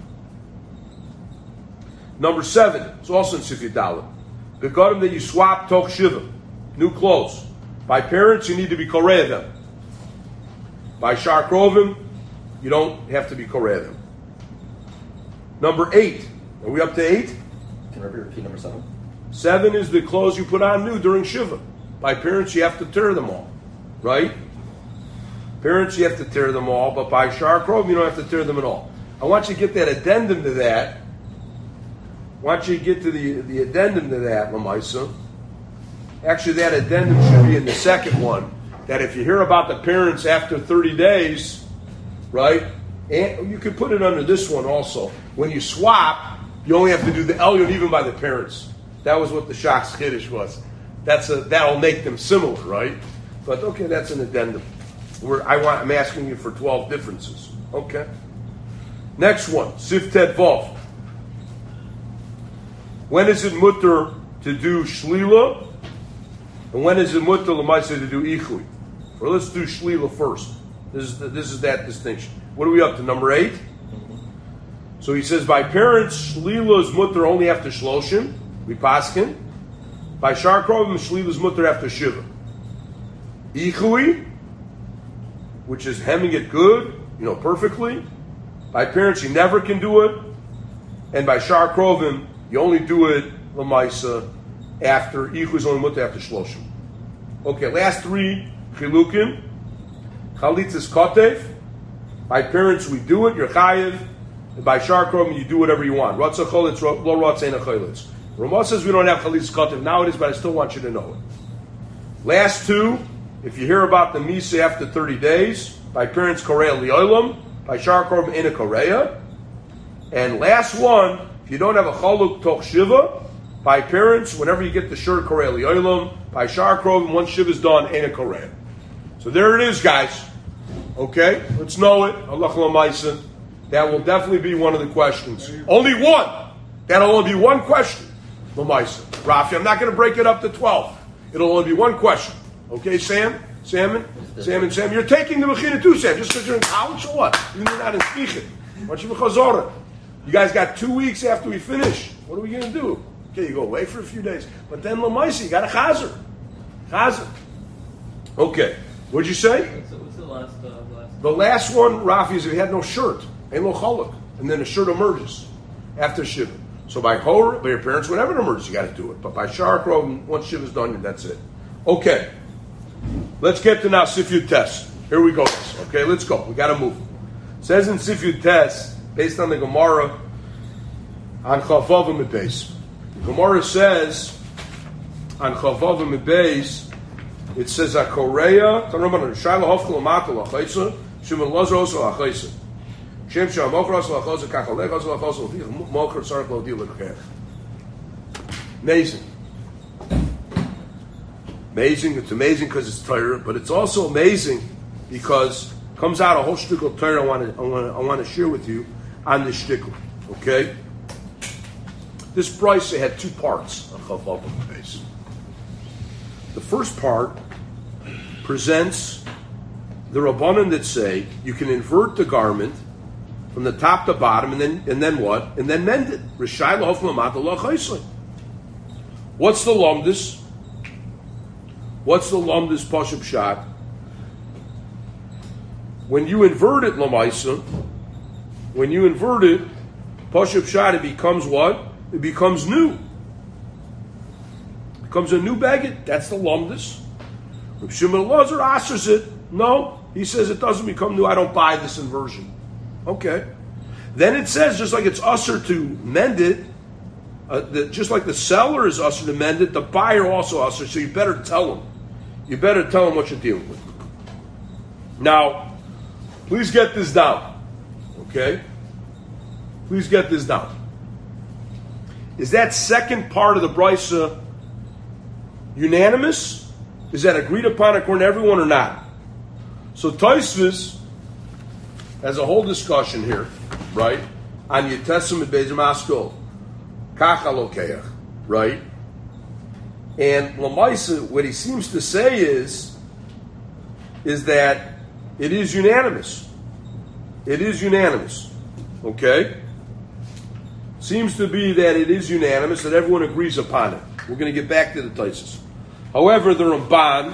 Number 7, it's also in Sif Yud Dalet. Begodim that you swap toch shiva, new clothes. By parents, you need to be korea them. By Shar Krovim, you don't have to be korea them. Number 8, are we up to 8? Can I repeat number 7? 7 is the clothes you put on new during Shiva. By parents, you have to tear them all, right? Parents, you have to tear them all, but by Shar Krovim, you don't have to tear them at all. I want you to get that addendum to that. I want you to get to the addendum to that, Lamaisa. Actually, that addendum should be in the second one, that if you hear about the parents after 30 days, right, and you could put it under this one also. When you swap, you only have to do the Elyon even by the parents. That was what the Shach's Kiddush was. That'll make them similar, right? But okay, that's an addendum. I'm asking you for 12 differences. Okay. Next one, Sif Tet Vav. When is it mutter to do shlila? And when is it mutter l'maisa to do ichui? Well, let's do shlila first. This is that distinction. What are we up to? Number 8? So he says, by parents, shlila is mutter only after shloshim. We paskin. By Shar Krovim, shlila is mutter after shiva. Ichui, which is hemming it good, perfectly. By parents, you never can do it. And by Shar Krovim, you only do it l'maisa after ichui is only mutter after shloshim. Okay, last 3 chilukim. Chalitzas kotev. By parents, we do it. You're chayiv. And by Shar Krovim, you do whatever you want. Ratzah cholitz, lo ratzah ein cholitz. Ramah says we don't have chalitzas kotev. Now it is, but I still want you to know it. Last 2, if you hear about the misa after 30 days, by parents, korea li'olam. By Shar Krovim, in a korea. And last 1, if you don't have a chaluk toch shiva, by parents, whenever you get the shirt korea li'olam, by Shar Krovim, once shiva is done, in a korea. So there it is, guys. Okay, let's know it. Allah Lamaisa. That will definitely be one of the questions. Only one. That'll only be one question. Lamaisa. Rafi, I'm not going to break it up to 12. It'll only be one question. Okay, Sam? Sam, you're taking the Mechina too, Sam, just because you're in college or what? You're not in Stichet. Why don't you Chazorah? You guys got 2 weeks after we finish. What are we going to do? Okay, you go away for a few days. But then Lamaisa, you got a Chazer. Chazer. Okay. What'd you say? What's the last? The last one, Rafi, is if he had no shirt, ain't no chaluk, and then a shirt emerges after Shiva. So by your parents, whenever it emerges, you got to do it. But by Shar Krovim, once Shiva's done, that's it. Okay, let's get to now Sif Yud Tes. Here we go. Okay, let's go. We got to move. It says in Sif Yud Tes, based on the Gemara on Chavavim Beis. The Gemara says on Chavavim Beis. It says a Korea. Shayla hofkel amata lachaysa. Shimon lazros lachaysa. Shem shamokras lachaysa kachalechas lachaysa lachaysa mokras sark lodi lechaysa. Amazing. Amazing. It's amazing because it's Torah, but it's also amazing because it comes out a whole shtickle Torah I want to share with you on this shtickle. Okay. This price had 2 parts on Chavavim Beis. The first part presents the Rabbanan that say you can invert the garment from the top to bottom and then what? And then mend it. What's the lumdus? What's the lumdus Pashup Shot? When you invert it, Lamaisa, when you invert it, Pashup Shot, it becomes what? It becomes new. Becomes a new baggage. That's the lumdus. Reb Shimon Lazar asers it. No, he says it doesn't become new. I don't buy this inversion. Okay. Then it says, just like it's usher to mend it, just like the seller is usher to mend it, the buyer also usher. So you better tell him. You better tell him what you're dealing with. Now, please get this down. Okay? Please get this down. is that second part of the brisa unanimous? Is that agreed upon according to everyone or not? So Tosfos has a whole discussion here, right? On Yitesem and Beis Maskil, Kach Alokeach, right? And Lamaisa, what he seems to say is that it is unanimous. It is unanimous. Okay? Seems to be that it is unanimous, that everyone agrees upon it. We're going to get back to the Tosfos. However, the Ramban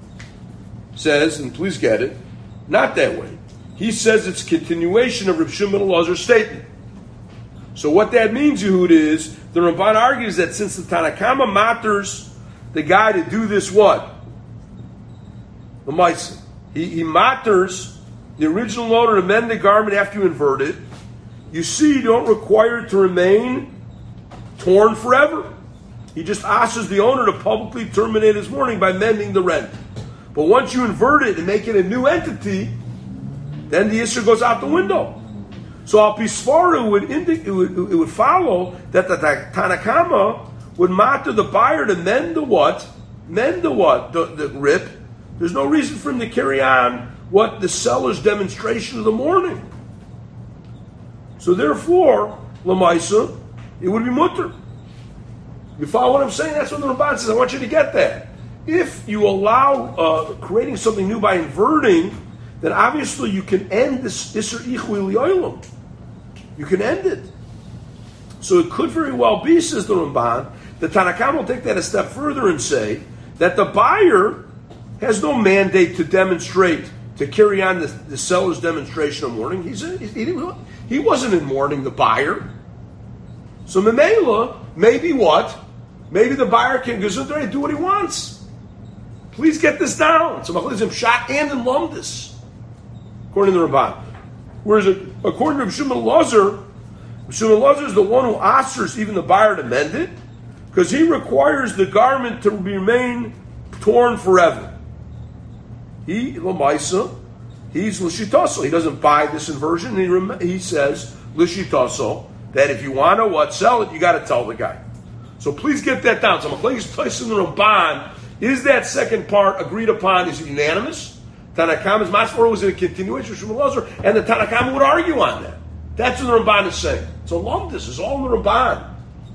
says, and please get it, not that way. He says it's continuation of Reb Shimon Elazar's statement. So what that means, Yehud, is the Ramban argues that since the Tanakama matters the guy to do this, what? The Maisa. He matters the original owner to mend the garment after you invert it. You see, you don't require it to remain torn forever. He just asks the owner to publicly terminate his mourning by mending the rent. But once you invert it and make it a new entity, then the issue goes out the window. So Al Pisfara it would follow that the Tanakama would matter the buyer to mend the what? Mend the what? The rip. There's no reason for him to carry on what the seller's demonstration of the mourning. So therefore, Lamaisa, it would be mutter. You follow what I'm saying? That's what the Ramban says. I want you to get that. If you allow creating something new by inverting, then obviously you can end this Isser Ichui Li'olam. You can end it. So it could very well be, says the Ramban, the Tanakam will take that a step further and say that the buyer has no mandate to demonstrate, to carry on the seller's demonstration of mourning. He wasn't in mourning, the buyer. So Memela, maybe what? Maybe the buyer can do what he wants. Please get this down. So Machlizim shot and in Lumdis, according to the Ramban. Whereas according to Reb Shimon Elazar is the one who asks even the buyer to mend it, because he requires the garment to remain torn forever. He, Lamaisa, he's Lishitaso. He doesn't buy this inversion. He says, Lishitaso, that if you want to sell it, you got to tell the guy. So please get that down. So Machlokes place in the Ramban, is that second part agreed upon? Is it unanimous? Tanakama's Masfara was in a continuation of Shimon Elazar, and the Tanakama would argue on that. That's what the Ramban is saying. So Lumdis is all in the Ramban.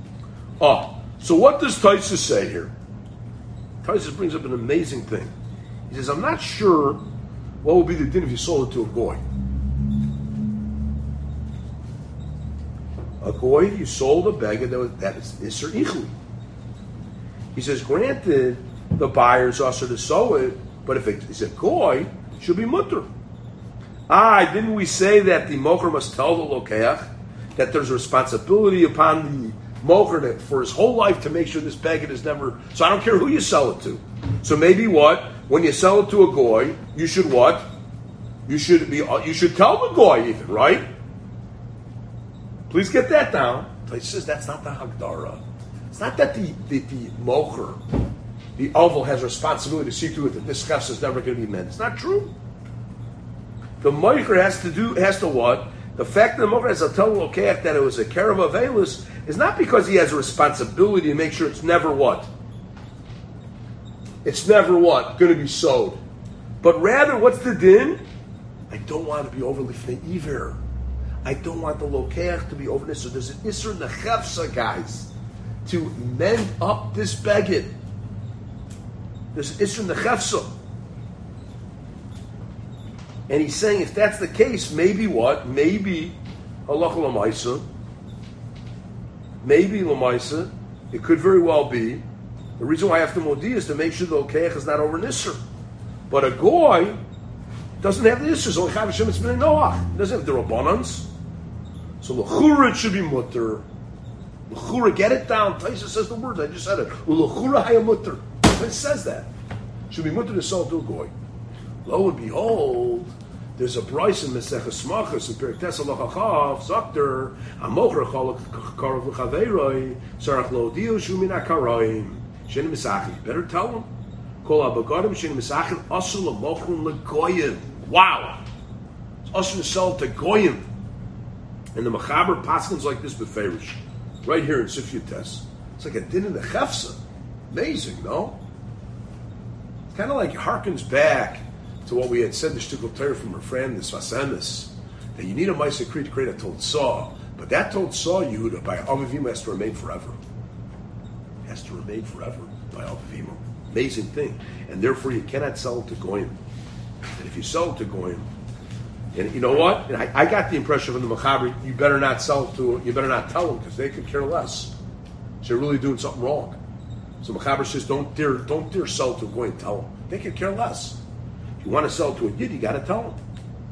So what does Tosfos say here? Tosfos brings up an amazing thing. He says, I'm not sure what would be the din if you sold it to a goy. A goy, you sold a beged that is Isser Ichui. He says, granted, the buyer's also to sow it, but if it's a goy, it should be mutter. Didn't we say that the mocher must tell the lokeach that there's a responsibility upon the mocher for his whole life to make sure this beged is never. So I don't care who you sell it to. So maybe what? When you sell it to a goy, you should what? You should tell the goy even, right? Please get that down. He says that's not the Hagdara. It's not that the mocher, the oval, has a responsibility to see to it that this chefs is never going to be mended. It's not true. The mocher has to what? The fact that the mocher has to tell the lokeach that it was a kerev avelis is not because he has a responsibility to make sure it's never what? It's never what? Going to be sowed. But rather, what's the din? I don't want to be overly fneiver. I don't want the lokeach to be over this. So there's an isser in the chefsa, guys, to mend up this beged. There's an isser in the chefsa. And he's saying if that's the case, maybe what? Maybe halacha l'maisa. Maybe l'maisa. It could very well be. The reason why I have to modi is to make sure the lokeach is not over an isser. But a goy doesn't have the isser. It's only chav Hashem Mitzvah Noach. It doesn't have the rabbanans. So l'chura it should be mutter. L'chura, get it down. Taisa says the words. I just said it. L'chura haya mutter. It says that. It should be mutter to sell to a goy. Lo and behold, there's a price in Meseches Machos in Perek Tes Halacha Zakter Amocher Karov L'Chaveiroi Sarach Lo Dio Shu Min HaKarayim Shen Misachi. Better tell him. Kol Abagadim Shen Misachin Asul L'Mochun L'Goyim. Wow, it's Asul to sell to Goyim. And the Mechaber paskins like this beferish. right here in Sifyutes. It's like a din in the chefsa. Amazing, no? It's kind of like it harkens back to what we had said, the Shtickle Torah from our friend, the Svasemis, that you need a Maisa Kri to create a Told Saw. But that Told Saw, Yehuda, by Avivim has to remain forever. It has to remain forever by Avivim. Amazing thing. And therefore you cannot sell it to Goyim. And if you sell it to Goyim, and you know what? And I got the impression from the Mechaber, you better not sell it to, you better not tell them, because they could care less. So you're really doing something wrong. So Mechaber says, don't dare sell it to a Goyim, tell them. They could care less. If you want to sell it to a Yid, you got to tell them.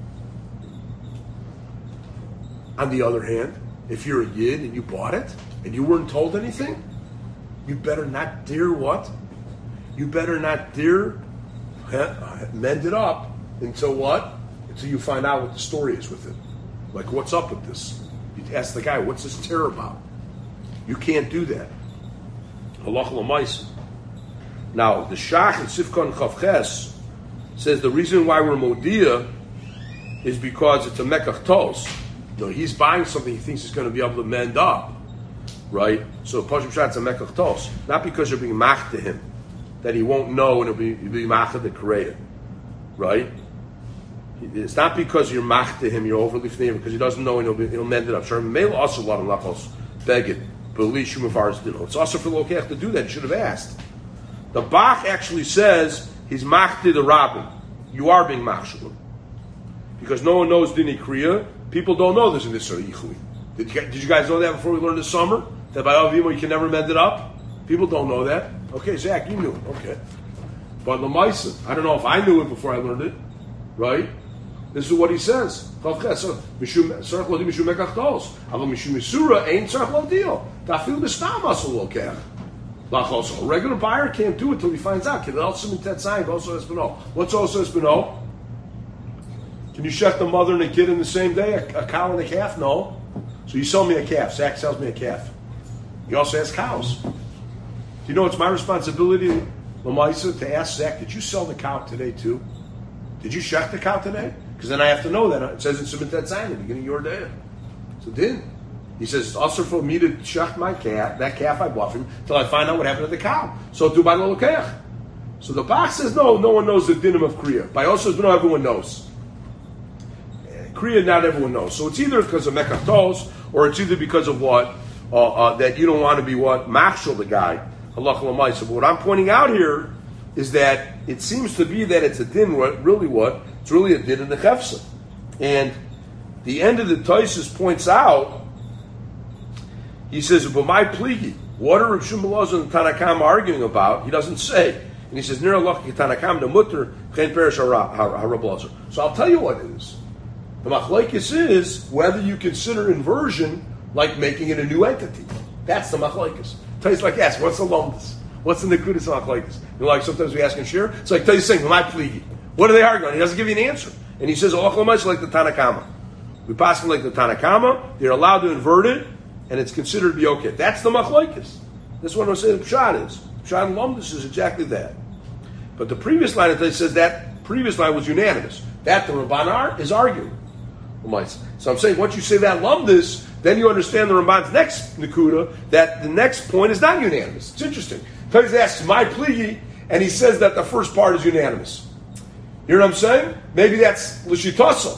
On the other hand, if you're a Yid and you bought it, and you weren't told anything, you better not dare what? You better not dare mend it up until what? Until you find out what the story is with it. Like, what's up with this? You ask the guy, what's this terror about? You can't do that. Halacha l'maisa. Now, the Shach and Sifkon Chavches says the reason why we're Modia is because it's a Mekach Tos. You know, he's buying something he thinks he's going to be able to mend up. Right? So, Pashim Shat's a Mekach Tos. Not because you're being mach to him, that he won't know and it'll be mach to the Korea. Right? It's not because you're mach to him, you're overly fnei, because he doesn't know and he'll mend it up. Sure, Mele also lot of lachos beged, but at least Shumavar's didn't know. It's also for Lokech to do that. You should have asked. The Bach actually says he's mach to the rabbin. You are being mach shalom. Because no one knows Dini Kriya. People don't know this in this sort of Yichui. Did you guys know that before we learned this summer? That by Avimo you can never mend it up? People don't know that. Okay, Zach, you knew it. Okay. But Lamaisa, I don't know if I knew it before I learned it. Right? This is what he says. A regular buyer can't do it until he finds out. What's also Espino? Can you shech the mother and the kid in the same day? A cow and a calf? No. So you sell me a calf. Zach sells me a calf. He also has cows. Do you know it's my responsibility, Lamaisa, to ask Zach, did you sell the cow today too? Did you shech the cow today? Because then I have to know that. It says in Submitat Zayin, the beginning of your day. So then, he says, it's also for me to shech my calf, that calf I bought from him, until I find out what happened to the cow. So do by Lolokech. So the Bach says, no one knows the dinim of Kriya. By also, no, everyone knows. Kriya, not everyone knows. So it's either because of Mekatos, or it's either because of what? That you don't want to be what? Machshel the guy. Halach l'maisa. But what I'm pointing out here is that it seems to be that it's a din, really what? It's really a din in the chefsa. And the end of the Taisus points out, he says, but my pligi, what are Rav Shimon Elazar and Tanakam arguing about? He doesn't say. And he says, Nira lach Tanakam the mutter chen perish harablazer. So I'll tell you what it is. The machlekes is whether you consider inversion like making it a new entity. That's the machlekes. Taisus like, ask, what's the lumbus? What's the nekudas machlekes? You know, like sometimes we ask in shir, it's like Taisus saying, my pligi. What are they arguing? He doesn't give you an answer. And he says, like the Tanakama. We pass him like the Tanakama, they're allowed to invert it, and it's considered to be okay. That's the machlekes. This one will say the pshat is. Pshat and lumdus is exactly that. But the previous line that says that previous line was unanimous. That the Ramban is arguing. So I'm saying once you say that lumdus, then you understand the Ramban's next nekuda, that the next point is not unanimous. It's interesting. Taisus asks my pligi, and he says that the first part is unanimous. You know what I'm saying? Maybe that's Lishitoso.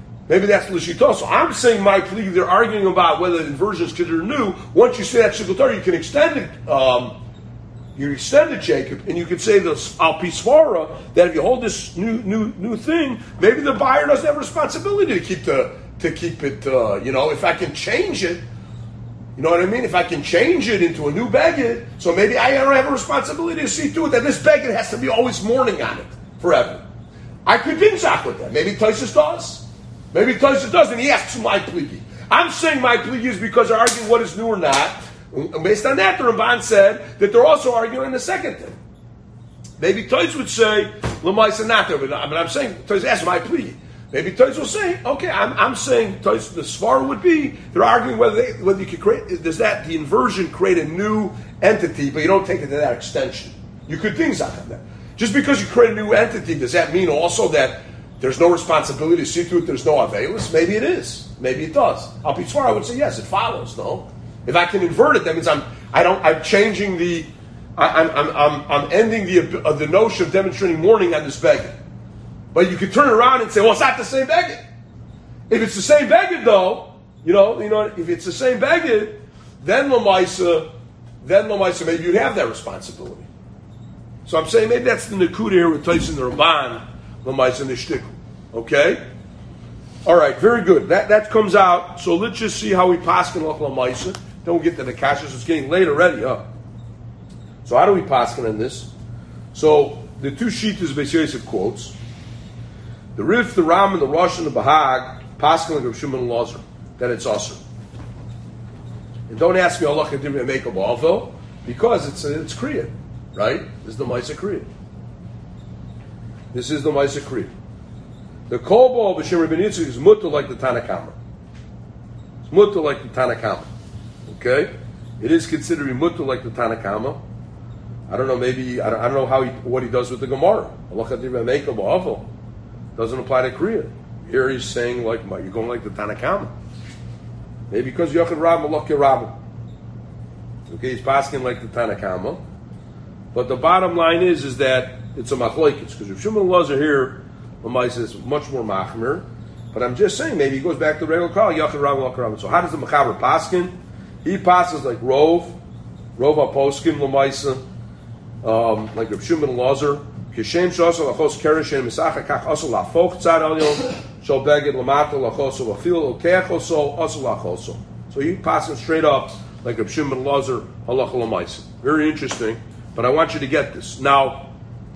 I'm saying my plea, they're arguing about whether inversion is considered new. Once you say that Shikotari, you can extend it. You extend it, Jacob, and you can say this Al Pisvara, that if you hold this new thing, maybe the buyer doesn't have a responsibility to keep it. If I can change it, you know what I mean? If I can change it into a new beged, so maybe I don't have a responsibility to see to it that this beged has to be always mourning on it forever. I could Zach with that. Maybe Taisus does. And he asks my plea. I'm saying my plea is because they're arguing what is new or not. And based on that, the Ramban said that they're also arguing the second thing. Maybe Taisus would say, L'maisa not there, but I'm saying, Taisus asks my plea. Maybe Taisus will say, okay, I'm saying Taisus, the Svar would be, they're arguing whether you could create, does that, the inversion create a new entity, but you don't take it to that extension. You could Zach on that. Just because you create a new entity, does that mean also that there's no responsibility to see to it, there's no Avelis? Maybe it is. Maybe it does. Al Pitzvara, I would say yes, it follows, no? If I can invert it, that means I'm changing the, I'm ending the notion of demonstrating mourning on this beged. But you can turn it around and say, well, it's not the same beged. If it's the same beged, though, if it's the same beged, then Lamaisa, maybe you'd have that responsibility. So I'm saying maybe that's the Nakuda here with Tyson the Ramban, Lamaisa Nishtiku. Okay? All right, very good. That comes out. So let's just see how we paskin Lach Lamaisa. Don't get to the kashas. It's getting late already, huh? So how do we paskin on this? So the two shitas Beis Yosef quotes. The Rif, the Ram, and the Rosh, and the Bahag paskin like Rav Shimon and Lazar that it's usher. And don't ask me Allah can make a ba'avo because it's Kriya, right? This is the Maisa Kriya. This is the Maisa Kriya. The Kol B'Shem Rebbe Yitzchak is mutter like the Tanakama. It's mutter like the Tanakama. Okay? It is considered mutter like the Tanakama. I don't know, maybe, I don't know what he does with the Gemara. Allah can make a ba'avo. Doesn't apply to Kriya. Here he's saying, you're going like the Tanakama. Maybe because Yochid Rab, Malach Yerab. Okay, he's passing like the Tanakama. But the bottom line is that it's a machlokes. Because if Shimon Lazar here, Lamai says much more machmer. But I'm just saying, maybe he goes back to the regular call, Yochid Rab, Malach Yerab. So how does the Mechaber paskin? He passes like Rov HaPoskim, Lamaisa, like Rav Shimon Lazar. Kishem shosel achos keresh and misacha kach osel lafoch tzad elyon shol beged lamata lachoso v'afil okeachoso osel lachoso. So he passes straight up like Rav Shimon Lazar halacha lamaisa. Very interesting, but I want you to get this. Now,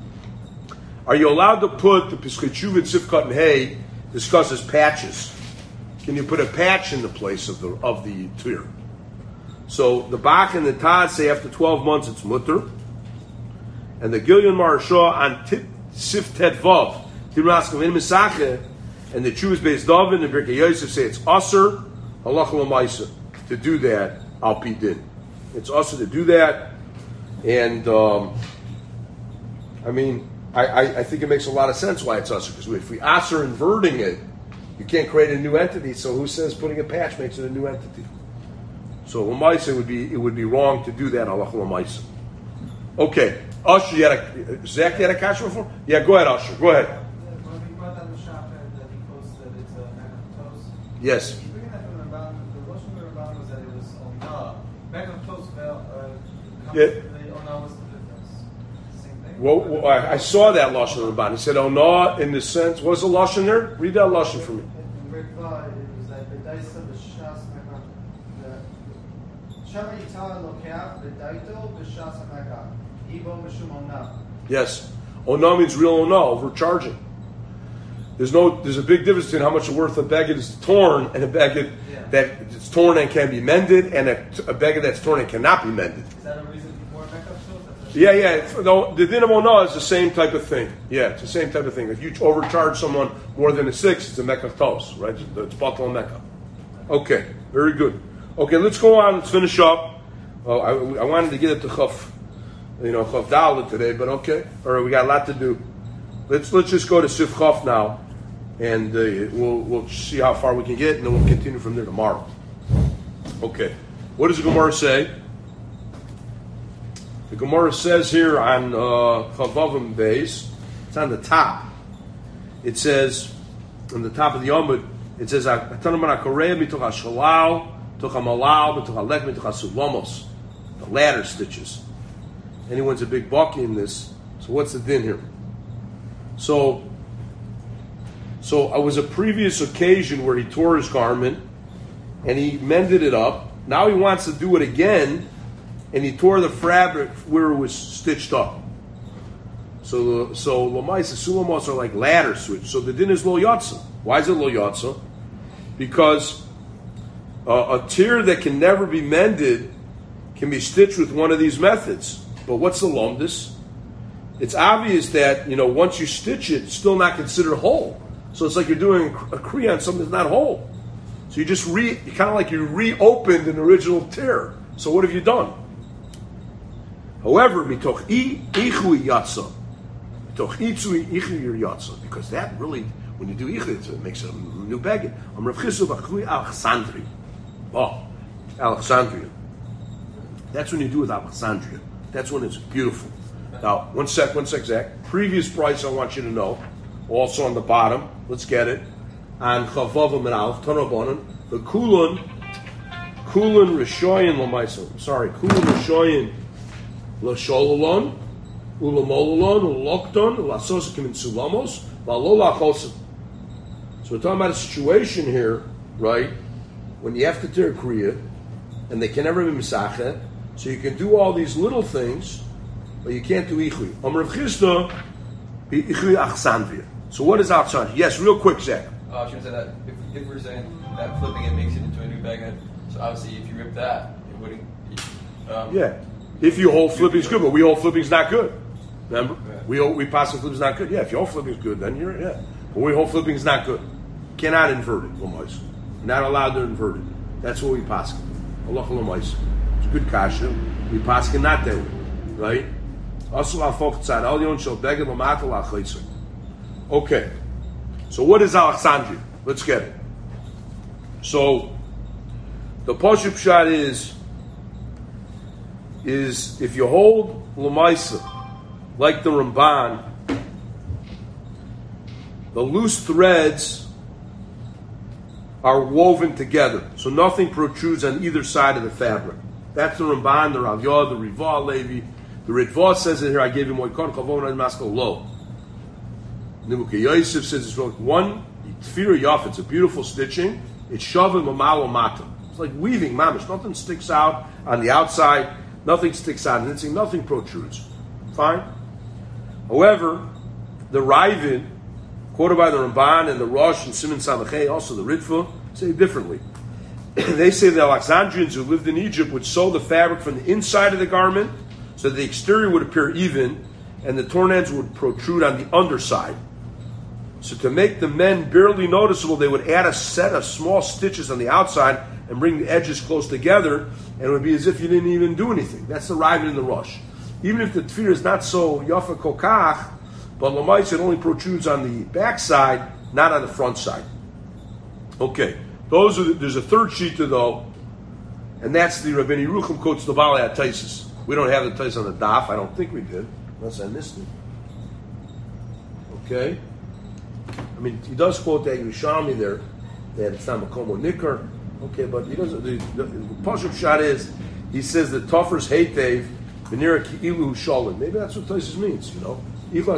are you allowed to put the Piskei Teshuvah Sifkat and Hay discusses patches? Can you put a patch in the place of the tear? So the Bach and the Taz say after 12 months it's mutter. And the Gilyon Marashah on Sif Tet Vav, and the Jews based Davin and Birkei Yosef say it's Aser Halacha L'Maisa to do that Al Pi Din. It's Aser to do that, and I think it makes a lot of sense why it's Aser, because if we Aser inverting it, you can't create a new entity. So who says putting a patch makes it a new entity? So L'Maisa it would be wrong to do that Halacha L'Maisa. Okay. Usher, Zach, you had a kasha before? Yeah, go ahead, Usher. Go ahead. When we brought down the shop that he posted that it's a Mac of toast. Yes. He's bringing that from the Ramban. The Rosh Ramban was that it was Ona. Mac of toast the Ona was the difference. Same thing. Well, I saw that Lashon Ramban. He said Ona in the sense. What's the Lashon there? Read that Lashon for me. In Rikva, it was like the Daisa, the Shas, the Shama Yitzhak Lokeach, the Daito, the Shas Magah. Yes. Ona means real Ona, overcharging. There's a big difference between how much worth a beged is torn and a beged that is torn and can be mended, and a beged that's torn and cannot be mended. Is that a reason for Mekach? Yeah. The din of Ona is the same type of thing. Yeah, it's the same type of thing. If you overcharge someone more than a 6, it's a Mekach tos, right? It's Batal Mekach. Okay, very good. Okay, let's go on. Let's finish up. I wanted to get it to Chaf. Chaf Dalet today, but okay. All right, we got a lot to do. Let's just go to Sif Chaf now, and we'll see how far we can get, and then we'll continue from there tomorrow. Okay. What does the Gemara say? The Gemara says here on Chavavim Beis, it's on the top. It says, on the top of the Yomud, it says, the ladder stitches. Anyone's a big bucky in this. So what's the din here? So it was a previous occasion where he tore his garment and he mended it up. Now he wants to do it again, and he tore the fabric where it was stitched up. So Lamaisa Sulamos are like ladder switch. So the din is lo yatsa. Why is it lo yatsa? Because a tear that can never be mended can be stitched with one of these methods. But what's the lumdus? It's obvious that, once you stitch it, it's still not considered whole. So it's like you're doing a kriya on something that's not whole. So you just kind of like you reopened an original tear. So what have you done? However, mitoch ichui yatsa, mitoch itzui ichui yatsa, because that really, when you do ichui, it makes a new beged. Rav Chisda b'chui Alexandria. Oh, Alexandria. That's when you do with Alexandria. That's when it's beautiful. Now, one sec, Zach. Previous price I want you to know, also on the bottom, let's get it, on Chavavim and Alf, Tanobonin, the Kulun Rishoyin Lamaisa. Sorry, Kulun Rishoyin Lashololon, Ulamololon, Ulokton, Lasosikim in Sulamos, Valola Chosim. So we're talking about a situation here, right, when you have to tear Kriya, and they can never be Misachet, so you can do all these little things, but you can't do Ichui. Amr of Chisda, be Ichui Achsanvia. So what is Achsanvia? Yes, real quick, Zach. I was going to say that if we're saying that flipping it makes it into a new bag, so obviously if you rip that, it wouldn't. Yeah. If you hold flipping is good, but we hold flipping is not good. Remember? Yeah. We pass the flipping is not good. Yeah, if you hold flipping is good, then you're, yeah. But we hold flipping is not good. Cannot invert it, Lamais. Not allowed to invert it. That's what we pass. Allah Lamais. It's a good kasha. We pass not that way. Right? Okay. So what is Alexandria? Let's get it. So the Pashup shot is if you hold Lamaisa like the Ramban, the loose threads are woven together, so nothing protrudes on either side of the fabric. That's the Ramban, the Rav Yod, the Riva Levi. The Ritva says it here. I gave him Moikon Chavon and Maskal Lo. Nimuke Yosef says it's one Tfira Yaf. It's a beautiful stitching. It's Shavim Mamalo Mata. It's like weaving, mamish. Nothing sticks out on the outside. Nothing sticks out. And nothing protrudes. Fine. However, the Ravid, quoted by the Ramban and the Rosh and Simon Samachay, also the Ritva, say differently. They say the Alexandrians who lived in Egypt would sew the fabric from the inside of the garment so that the exterior would appear even and the torn ends would protrude on the underside. So to make the men barely noticeable, they would add a set of small stitches on the outside and bring the edges close together, and it would be as if you didn't even do anything. That's the Ravid and the Rosh. Even if the tefillah is not so yafa kokach, but Lamais, it only protrudes on the back side, not on the front side. Okay, there's a third shita though, and that's the Rabbeinu Yerucham quotes the Balei HaTaisus. We don't have the Tais on the daf. I don't think we did, unless I missed it. Okay, I mean he does quote that Yerushalmi there, that it's not Makomo Nikar. Okay, but he doesn't. The Pashup shot is he says that Tofers Heitev v'nira ki'ilu shalom. Maybe that's what Taisus means. You know.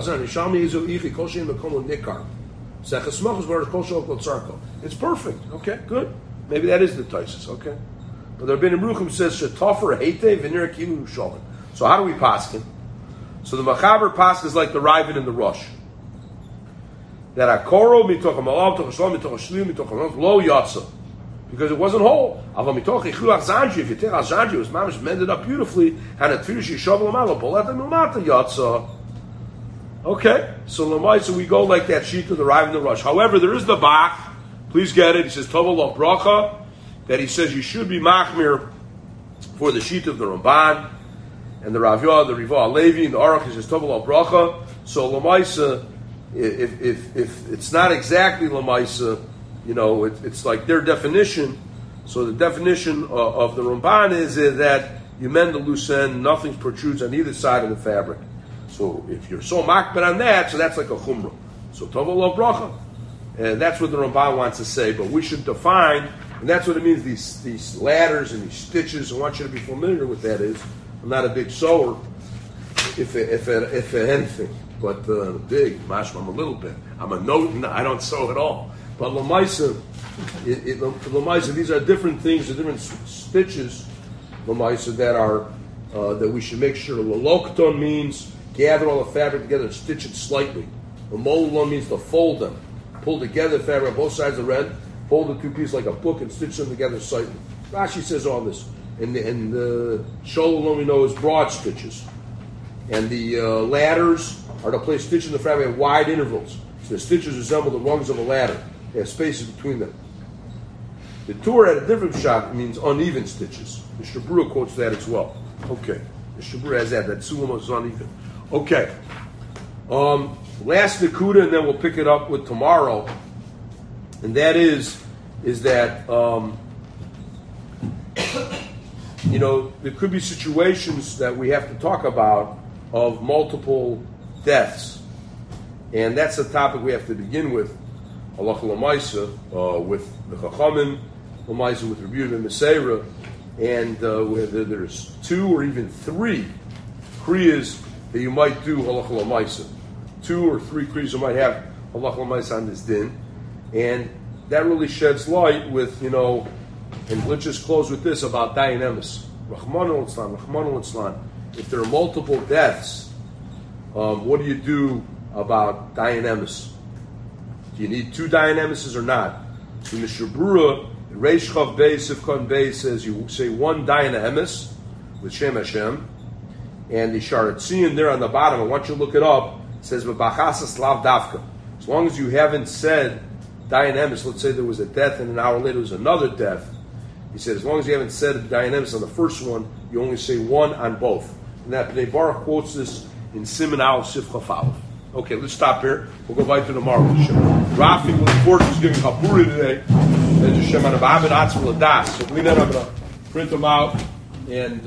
It's perfect. Okay, good. Maybe that is the Taisus. Okay, but the Rabbeinu Yerucham says shetofer heitev v'nira ki'ilu shalom. So how do we paskin? So the Machaber paskin is like the Ravid and the Rosh. That akoro mitoch ha'malav mitoch ha'shalom mitoch ha'shlim mitoch ha'malav lo yatsa. Because it wasn't whole. If you take Azanji, it was mamish mended up beautifully, and at Tfirush Yishav Lamalo, Bolata Mumata Yatsa. Okay, so Lamaisa we go like that sheet to the Rav and the Rosh. However, there is the Bach. Please get it. He says Tovah Bracha, that he says you should be machmir for the sheet of the Ramban and the Rav Yod, the Riva Levi, and the Aruch. He says Tovah Bracha. So Lamaisa, if it's not exactly Lamaisa, you know, it's like their definition. So the definition of the Ramban is that you mend the loose end, nothing protrudes on either side of the fabric. So if you're so makbid on that, so that's like a chumrah. So Tovah lo bracha. And that's what the Ramban wants to say, but we should define, and that's what it means, these ladders and these stitches. I want you to be familiar with that is. I'm not a big sewer, if anything, but big, mashma, I'm a little bit. I'm a no, I don't sew at all. But Lamaisa, these are different things, the different stitches, Lamaisa, that are that we should make sure. Lolokton means gather all the fabric together and stitch it slightly. Lomolon means to fold them, pull together the fabric on both sides of the red, fold the two pieces like a book and stitch them together slightly. Rashi says all this, and the shololon we know is broad stitches, and the ladders are to place stitches in the fabric at wide intervals. So the stitches resemble the rungs of a ladder. They have spaces between them. The Torah had a different shot. It means uneven stitches. The Shabura quotes that as well. Okay. The Shabura has that Sulam is uneven. Okay. Last Nakuda, and then we'll pick it up with tomorrow. And that is that there could be situations that we have to talk about of multiple deaths. And that's a topic we have to begin with, halacha l'maisa, with the Chachamim, l'maisa with Rabbi Yehuda Meseira, and whether there's 2 or even 3 kriyas that you might do halacha l'maisa. 2 or 3 kriyas you might have halacha l'maisa on this din. And that really sheds light with, and let's just close with this about dayan emes. Rachmana litzlan. If there are multiple deaths, what do you do about dayan emes? Do you need 2 dayan emeses or not? So Mishnah Berurah, Reish Chav Beis Sivkon Beis says you say 1 dayan emes with Shem Hashem, and the Sharatzian there on the bottom, I want you to look it up, says B'bachasas lav dafka. As long as you haven't said dayan emes, let's say there was a death and an hour later there was another death, he said as long as you haven't said dayan emes on the first one, you only say 1 on both. And that Bnei Baruch quotes this in Siman Aleph Sif Chaf Aleph. Okay, let's stop here. We'll go back to tomorrow. Rafi was fortunate to giving Kapuri today. And Hashem on a Ba'abed Atzma Ladas. So we then I'm going to print them out and